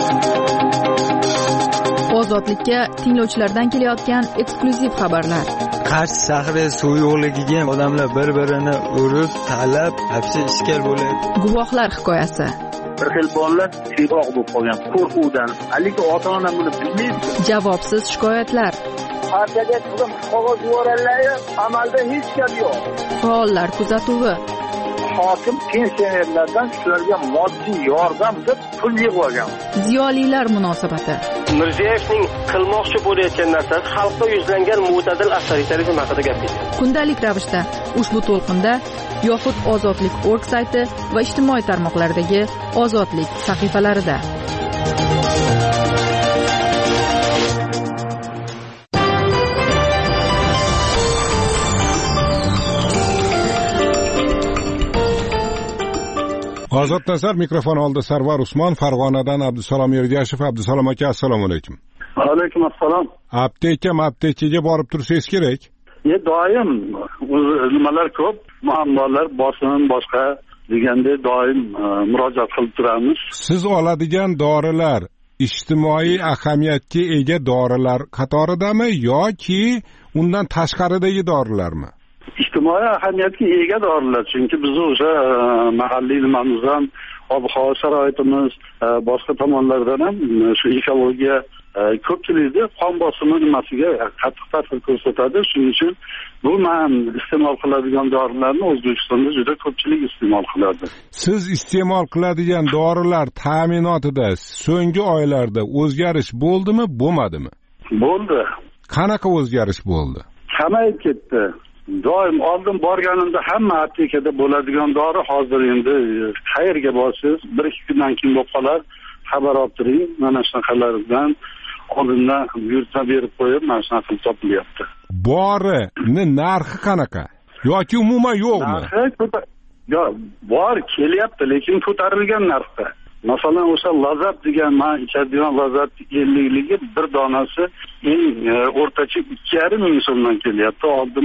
[SPEAKER 1] Ozodlikka tinglovchilardan kelayotgan eksklyuziv xabarlar.
[SPEAKER 18] Qarshi shahri suv yo'qligiga odamlar bir-birini urib, talab, hapsi ishkal bo'ladi.
[SPEAKER 1] Guvohlar hikoyasi.
[SPEAKER 19] Bir xil bolalar siyroq bo'lib qolgan qo'rquvdan. Haligi ota-ona buni bilmaydi.
[SPEAKER 1] Javobsiz shikoyatlar.
[SPEAKER 19] Partiyaga turib qog'oz yuborganlar, amalda hech gap yo'q.
[SPEAKER 1] Faollar kuzatuvi.
[SPEAKER 19] Hokim pensionerlardan shularga moddiy yordam deb pul yig'ib olgan.
[SPEAKER 1] Ziyolilar munosabati.
[SPEAKER 20] Mirziyoyevning qilmoqchi bo'layotgan narsasi xalqqa yuzlangan mo'tadil avtoritarizm haqida gapirdi.
[SPEAKER 1] Kundalik ravishda ushbu to'lqinda yoxud Ozodlik org sayti va ijtimoiy tarmoqlardagi Ozodlik sahifalarida.
[SPEAKER 9] Ozod Nazar mikrofon oldi. Sarvar Usmon, Farg'onadan Abdusalom Ergashev. Abdusalom aka, assalomu alaykum.
[SPEAKER 21] Alaykum assalom.
[SPEAKER 9] Aptekaga borib tursangiz kerak.
[SPEAKER 21] Doim nimalar ko'p, muammolar, bosim, boshqa deganda doim murojaat qilib turamiz.
[SPEAKER 9] Siz oladigan dorilar ijtimoiy ahamiyatga ega dorilar qatoridami yoki undan tashqaridagi dorilarmi?
[SPEAKER 21] Ijtimoiy ahamiyatga ega dorilar, chunki biz o'sha mahalliy nimamizdan, ob-havo sharoitimiz, boshqa tomonlardan ham shu ekologiya ko'pchilikda qon bosimi nimasiga qattiq ta'sir ko'rsatadi. Shuning uchun bu men iste'mol qiladigan dorilarni O'zbekistonda juda ko'pchilik iste'mol qiladi.
[SPEAKER 9] Siz iste'mol qiladigan dorilar ta'minotida so'nggi oylarda o'zgarish bo'ldimi, bo'lmadimi?
[SPEAKER 21] Bo'ldi.
[SPEAKER 9] Qanaqa o'zgarish bo'ldi?
[SPEAKER 21] Kamayib ketdi. Doim oldin borganimda hamma aptekada bo'ladigan dori hozir endi qayerga borsangiz 1-2 kundan keyin bo'lib qolar. Xabar olib turing, mana shunaqalardan oldindan buyurtma berib qo'yib, mana shunaqa qilib topilyapti.
[SPEAKER 9] Borini narxi qanaqa? Yoki umuman yo'qmi?
[SPEAKER 21] Yo'q, bor kelyapti, lekin ko'tarilgan narxda. Masalan, o'sha Lazat degan, men ichadigan Lazat 50ligi bir donasi eng o'rtacha 2,5 ming so'mdan kelyapti. Oldin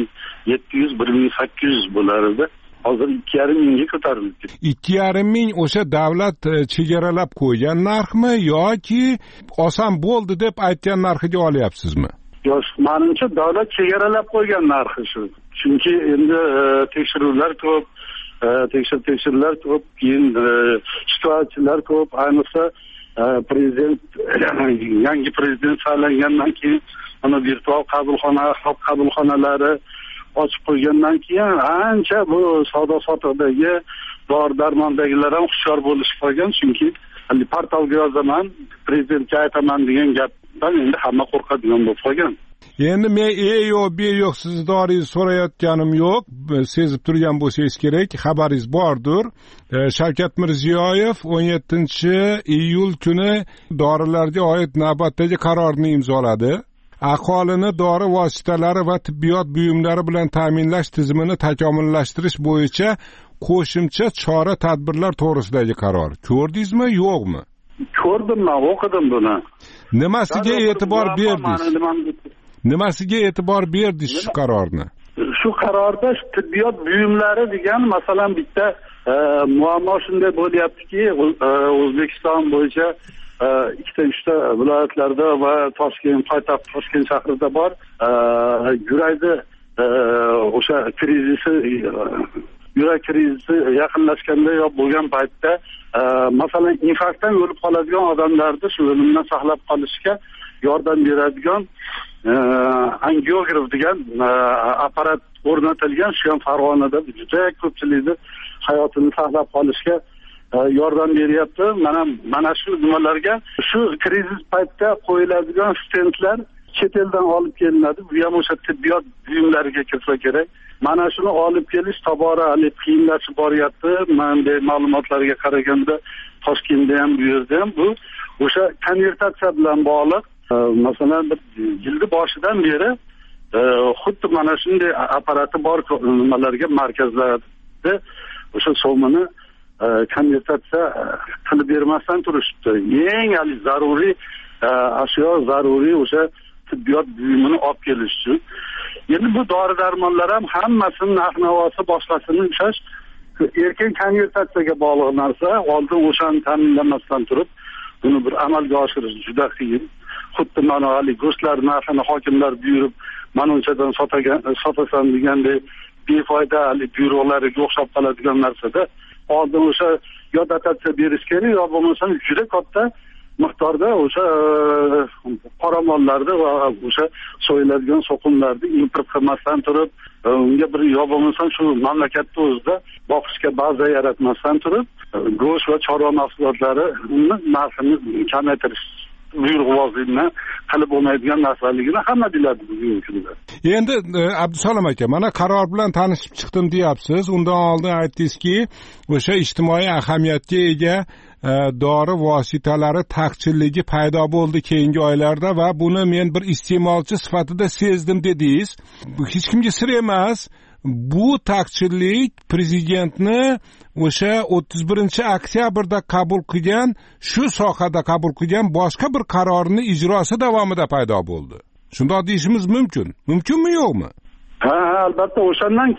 [SPEAKER 21] 1700-1800 bo'lar edi. Hozir 2,5 mingga ko'tarildi.
[SPEAKER 9] 2,5 ming o'sha davlat chegaralab qo'ygan narxmi yoki oson bo'ldi deb aytgan narxiga olyapsizmi?
[SPEAKER 21] Yo'q, menimcha davlat chegaralab qo'ygan narxi shu. Chunki endi tekshiruvlar ko'p, tekshiruvlar ko'p, keyin shikoyatchilar ko'p, ayniqsa prezident yangi prezident saylangandan keyin ana virtual qabulxona, xalq qabulxonalari ochib qo'ygandan keyin ancha bu savdo sotiqdagi dori-darmondagilar ham hushyor bo'lishib qolgan, chunki portalga yozaman, prezidentga aytaman degan gapdan endi hamma qo'rqadigan bo'lib qolgan.
[SPEAKER 9] Endi men yo'q, yo'q siz doringizni so'rayotganim yo'q. Sezib turgan bo'lsangiz kerak, xabaringiz bordir. Shavkat Mirziyoyev 17-iyul kuni dorilarga oid navbatdagi qarorni imzoladi. Aholini dori vositalari va tibbiyot buyumlari bilan ta'minlash tizimini takomillashtirish bo'yicha qo'shimcha chora-tadbirlar to'g'risidagi qaror. Ko'rdingizmi, yo'qmi?
[SPEAKER 21] Ko'rdim, men o'qidim buni.
[SPEAKER 9] Nimasiga e'tibor berdingiz? Nimasiga e'tibor berdingiz shu qarorni?
[SPEAKER 21] Shu qarorda tibbiyot buyumlari degan, masalan, bitta muammo shunday bo'lyaptiki, O'zbekiston bo'yicha 2-3 viloyatlarda va Toshkent, poytaxt Toshkent shahrida bor, yurakda o'sha yurak krizisi yaqinlashganda yo bo'lgan paytda masalan infarktdan o'lib qoladigan odamlarni shu o'limdan saqlab qolishga yordam beradigan angiograf degan apparat o'rnatilgan. Shu ham Farg'onada juda ko'pchilikni hayotini saqlab qolishga yordam beryapti. Mana shu nimalarga shu krizis paytda qo'yiladigan stendlar chet eldan olib kelinadi. Bu ham o'sha tibbiyot buyumlariga kirsa kerak. Mana shuni olib kelish tobora qiyinlashib boryapti. Menday ma'lumotlarga qaraganda Toshkentda ham bu yerda ham bu o'sha konvertatsiya bilan bog'liq. Masalan, yilni boshidan beri xuddi mana shunday apparati bor nimalarga markazlarda o'sha so'mini konvertatsiya qilib bermasdan turishibdi. Eng zaruriy ashyo, zaruriy o'sha tibbiyot buyumini olib kelish uchun. Endi bu dori-darmonlar ham hammasini narx-navosi boshqasini ushlash erkin konvertatsiyaga bog'liq narsa. Oldin o'shani ta'minlamasdan turib, buni bir amalga oshirish juda qiyin. Xuddi mana hali go'shtlar narxini hokimlar buyurib, mana unchadan sotasan deganda befoyda hali byurolariga o'xshab qoladigan narsada oldin o'sha yo dotatsiya berish kerak, yo bo'lmasa juda katta miqdorda o'sha qoramollarni va o'sha so'yiladigan so'qimlarni import qilmasdan turib, unga bir yo bo'lmasa shu mamlakatda o'zida boqishga baza yaratmasdan turib, go'sht va chorva mahsulotlari narxini kamaytirish buyruqvozlikni qilib bo'lmaydigan narsaligini hamma biladi bugungi kunda.
[SPEAKER 9] Endi Abdusalom aka, mana qaror bilan tanishib chiqdim deyapsiz. Undan oldin aytdingizki, o'sha ijtimoiy ahamiyatga ega dori vositalari taqchilligi paydo bo'ldi keyingi oylarda va buni men bir iste'molchi sifatida sezdim dedingiz. Hech kimga sir emas. Bu taqchillik prezidentni o'sha 31-oktyabrda qabul qilgan, shu sohada qabul qilgan boshqa bir qarorni ijrosi davomida paydo bo'ldi. Shunday deyishimiz mumkin. Mumkinmi, yo'qmi?
[SPEAKER 21] Ha, albatta o'shandan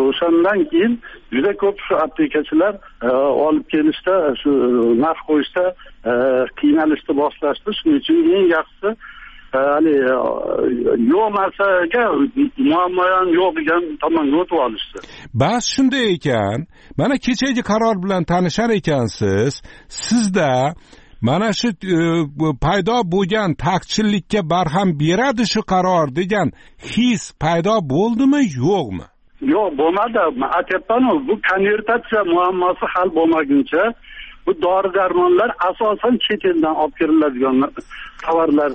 [SPEAKER 21] keyin juda ko'p shu aplikatsiyalar olib kelishda, shu narx qo'yishda qiynalishni boshlashdi. Shuning uchun eng yaxshisi hali yo'q narsaga muammo ham yo'q degan tomonga o'tib olishdi.
[SPEAKER 9] Bas shunday ekan, mana kechagi qaror bilan tanishar ekansiz, sizda mana shu paydo bo'lgan taqchillikka barham beradi shu qaror degan his paydo bo'ldimi, yo'qmi?
[SPEAKER 21] Yo'q, bo'lmadi. Aytyapman, bu konvertatsiya muammosi hal bo'lmaguncha bu dori-darmonlar asosan chet eldan olib kiriladigan tovarlar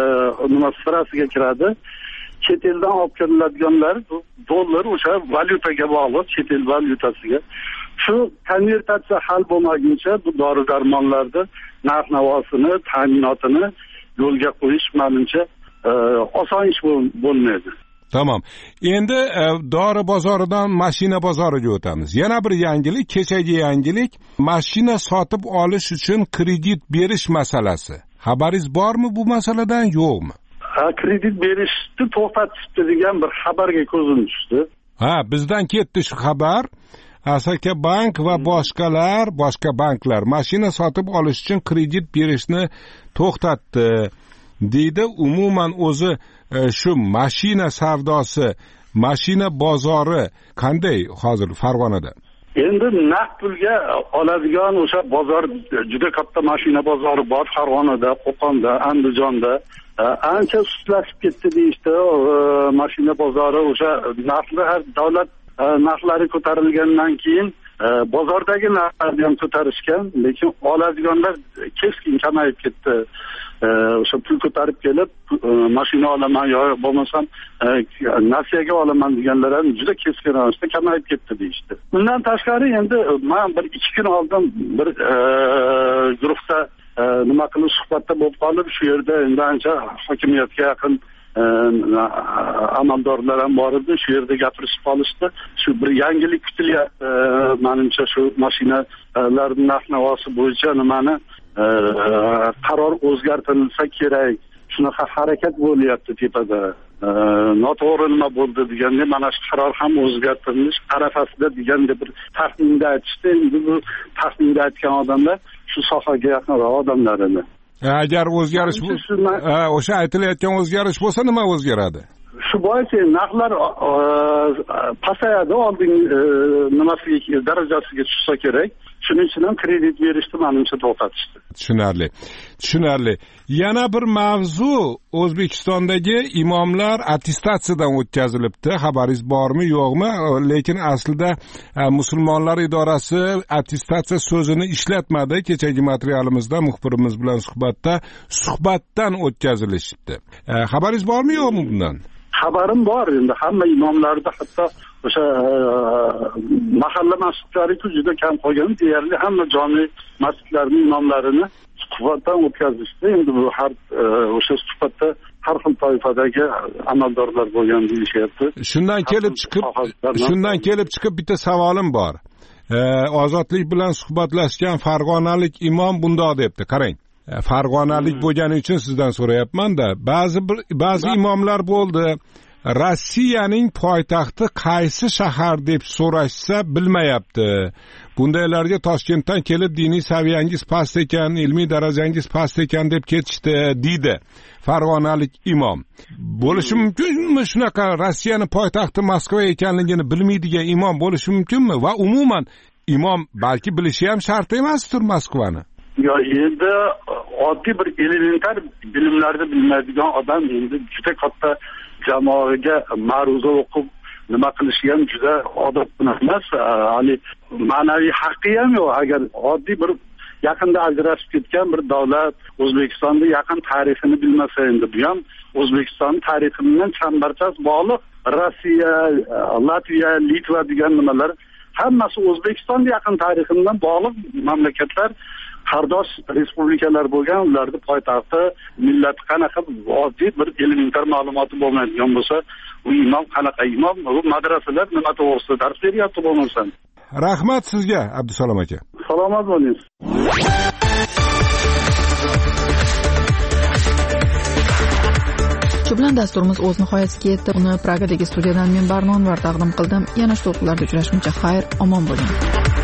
[SPEAKER 21] sirasiga kiradi. Chet eldan olib kiriladiganlar dollar o'sha valyutaga bog'liq, chet el valyutasiga. Shu konvertatsiya hal bo'lmaguncha bu dori-darmonlarni narx-navosini, ta'minotini yo'lga qo'yish menimcha oson ish bo'lmaydi.
[SPEAKER 9] Tamam. Endi dori bozoridan mashina bozoriga o'tamiz. Yana bir yangilik, kechagi yangilik, mashina sotib olish uchun kredit berish masalasi. Xabaringiz bormi bu masaladan, yo'qmi?
[SPEAKER 21] Kredit berishni to'xtatishdi degan bir xabarga ko'zim tushdi.
[SPEAKER 9] Ha, bizdan ketdi shu xabar. Asaka bank va boshqa banklar mashina sotib olish uchun kredit berishni to'xtatdi deydi. Umuman o'zi shu mashina savdosi, mashina bozori qanday hozir Farg'onada?
[SPEAKER 21] Endi naqd pulga oladigan o'sha bozor, juda katta mashina bozori bor Farg'onada, Qo'qonda, Andijonda. Ancha sustlashib ketdi deyishdi. Mashina bozori o'sha narxlar, davlat narxlari ko'tarilgandan keyin bozordagi narxlarni ham ko'tarishgan, lekin oladiganlar keskin kamayib ketdi. O'sha pul ko'tarib kelib, mashina olaman yo bo'lmasam nasiyaga olaman deganlar ham juda keskin ravishda kamayib ketdi deyishdi. Bundan tashqari endi men bir 2 kun oldin bir guruhda nima qilib suhbatda bo'lib qolib, shu yerda endi ancha hokimiyatga yaqin amaldorlar ham bor edi, shu yerda gapirishib qolishdi. Shu bir yangilik kutilyapti. Menimcha shu mashinalarning narx-navosi bo'yicha nimani qaror o'zgartirilsa kerak. Shunaqa harakat bo'lyapti tepada. Noto'g'ri nima bo'ldi deganda mana shu qaror ham o'zgartirilish arafasida deganda bir taxminda aytishdi. Endi bu taxminda aytgan odamlar shu sohaga yaqinroq odamlar edi.
[SPEAKER 9] Agar o'zgarish o'sha aytilayotgan o'zgarish bo'lsa nima o'zgaradi?
[SPEAKER 21] Shu bois narxlar pasayadi, oldin nimasiga darajasiga tushsa kerak. Shuning uchun ham kredit berishni menimcha to'xtatishdi. Tushunarli.
[SPEAKER 9] Yana bir mavzu, O'zbekistondagi imomlar attestatsiyadan o'tkazilibdi. Xabaringiz bormi, yo'qmi? Lekin aslida musulmonlar idorasi attestatsiya so'zini ishlatmadi. Kechagi materialimizda muxbirimiz bilan suhbatdan o'tkazilishdi. Xabaringiz bormi, yo'qmi bundan?
[SPEAKER 21] Xabarim bor. Endi hamma imomlarda, hatto o'sha mahalla masjidlari juda kam qolgan, deyarli hamma jami masjidlarning imomlarini suhbatdan o'tkazishdi. Endi bu har o'sha suhbatda har xil toifadagi amaldorlar bo'lgan deyishyapti.
[SPEAKER 9] Shundan kelib chiqib bitta savolim bor. Ozodlik bilan suhbatlashgan farg'onalik imom bundoq debdi. Qarang. Farg'onalik bo'lgani uchun sizdan so'rayapman-da, ba'zi imomlar bo'ldi. Rossiyaning poytaxti qaysi shahar deb so'rashsa bilmayapti. Bundaylarga Toshkentdan kelib diniy saviyangiz past ekan, ilmiy darajangiz past ekan deb ketishdi, deydi farg'onalik imom. Bo'lishi mumkinmi shunaqa Rossiyaning poytaxti Moskva ekanligini bilmaydigan imom bo'lishi mumkinmi? Va umuman imom balki bilishi ham shart emasdir Moskvani.
[SPEAKER 21] Yo, endi oddiy bir elementar bilimlarni bilmaydigan odam endi juda katta jamoaga ma'ruza o'qib nima qilishi ham juda odatli emas. Hali ma'naviy haqqi ham yo'q. Agar oddiy bir yaqinda ajrashib ketgan bir davlat O'zbekistonda yaqin tarixini bilmasa, endi bu ham O'zbekiston tarihi bilan chambarchas bog'liq. Rossiya, Latviya, Litva degan nimalar hammasi O'zbekistonga yaqin tarihi bilan bog'liq mamlakatlar, qardosh respublikalar bo'lgan, ularning poytaxti, millati qanaqa oddiy bir elementar ma'lumoti bo'lmaydigan bo'lsa, u imom qanaqa imom, u madrasalar nima to'g'risida dars beryapti bo'lmasin.
[SPEAKER 9] Rahmat sizga, Abdusalom aka.
[SPEAKER 21] Salomat bo'ling.
[SPEAKER 1] Shu bilan dasturimiz o'z nihoyasiga yetdi. Uni Pragadagi studiyadan men Barnon va taqdim qildim. Yana shu to'lqinlarda uchrashguncha xayr, omon bo'ling.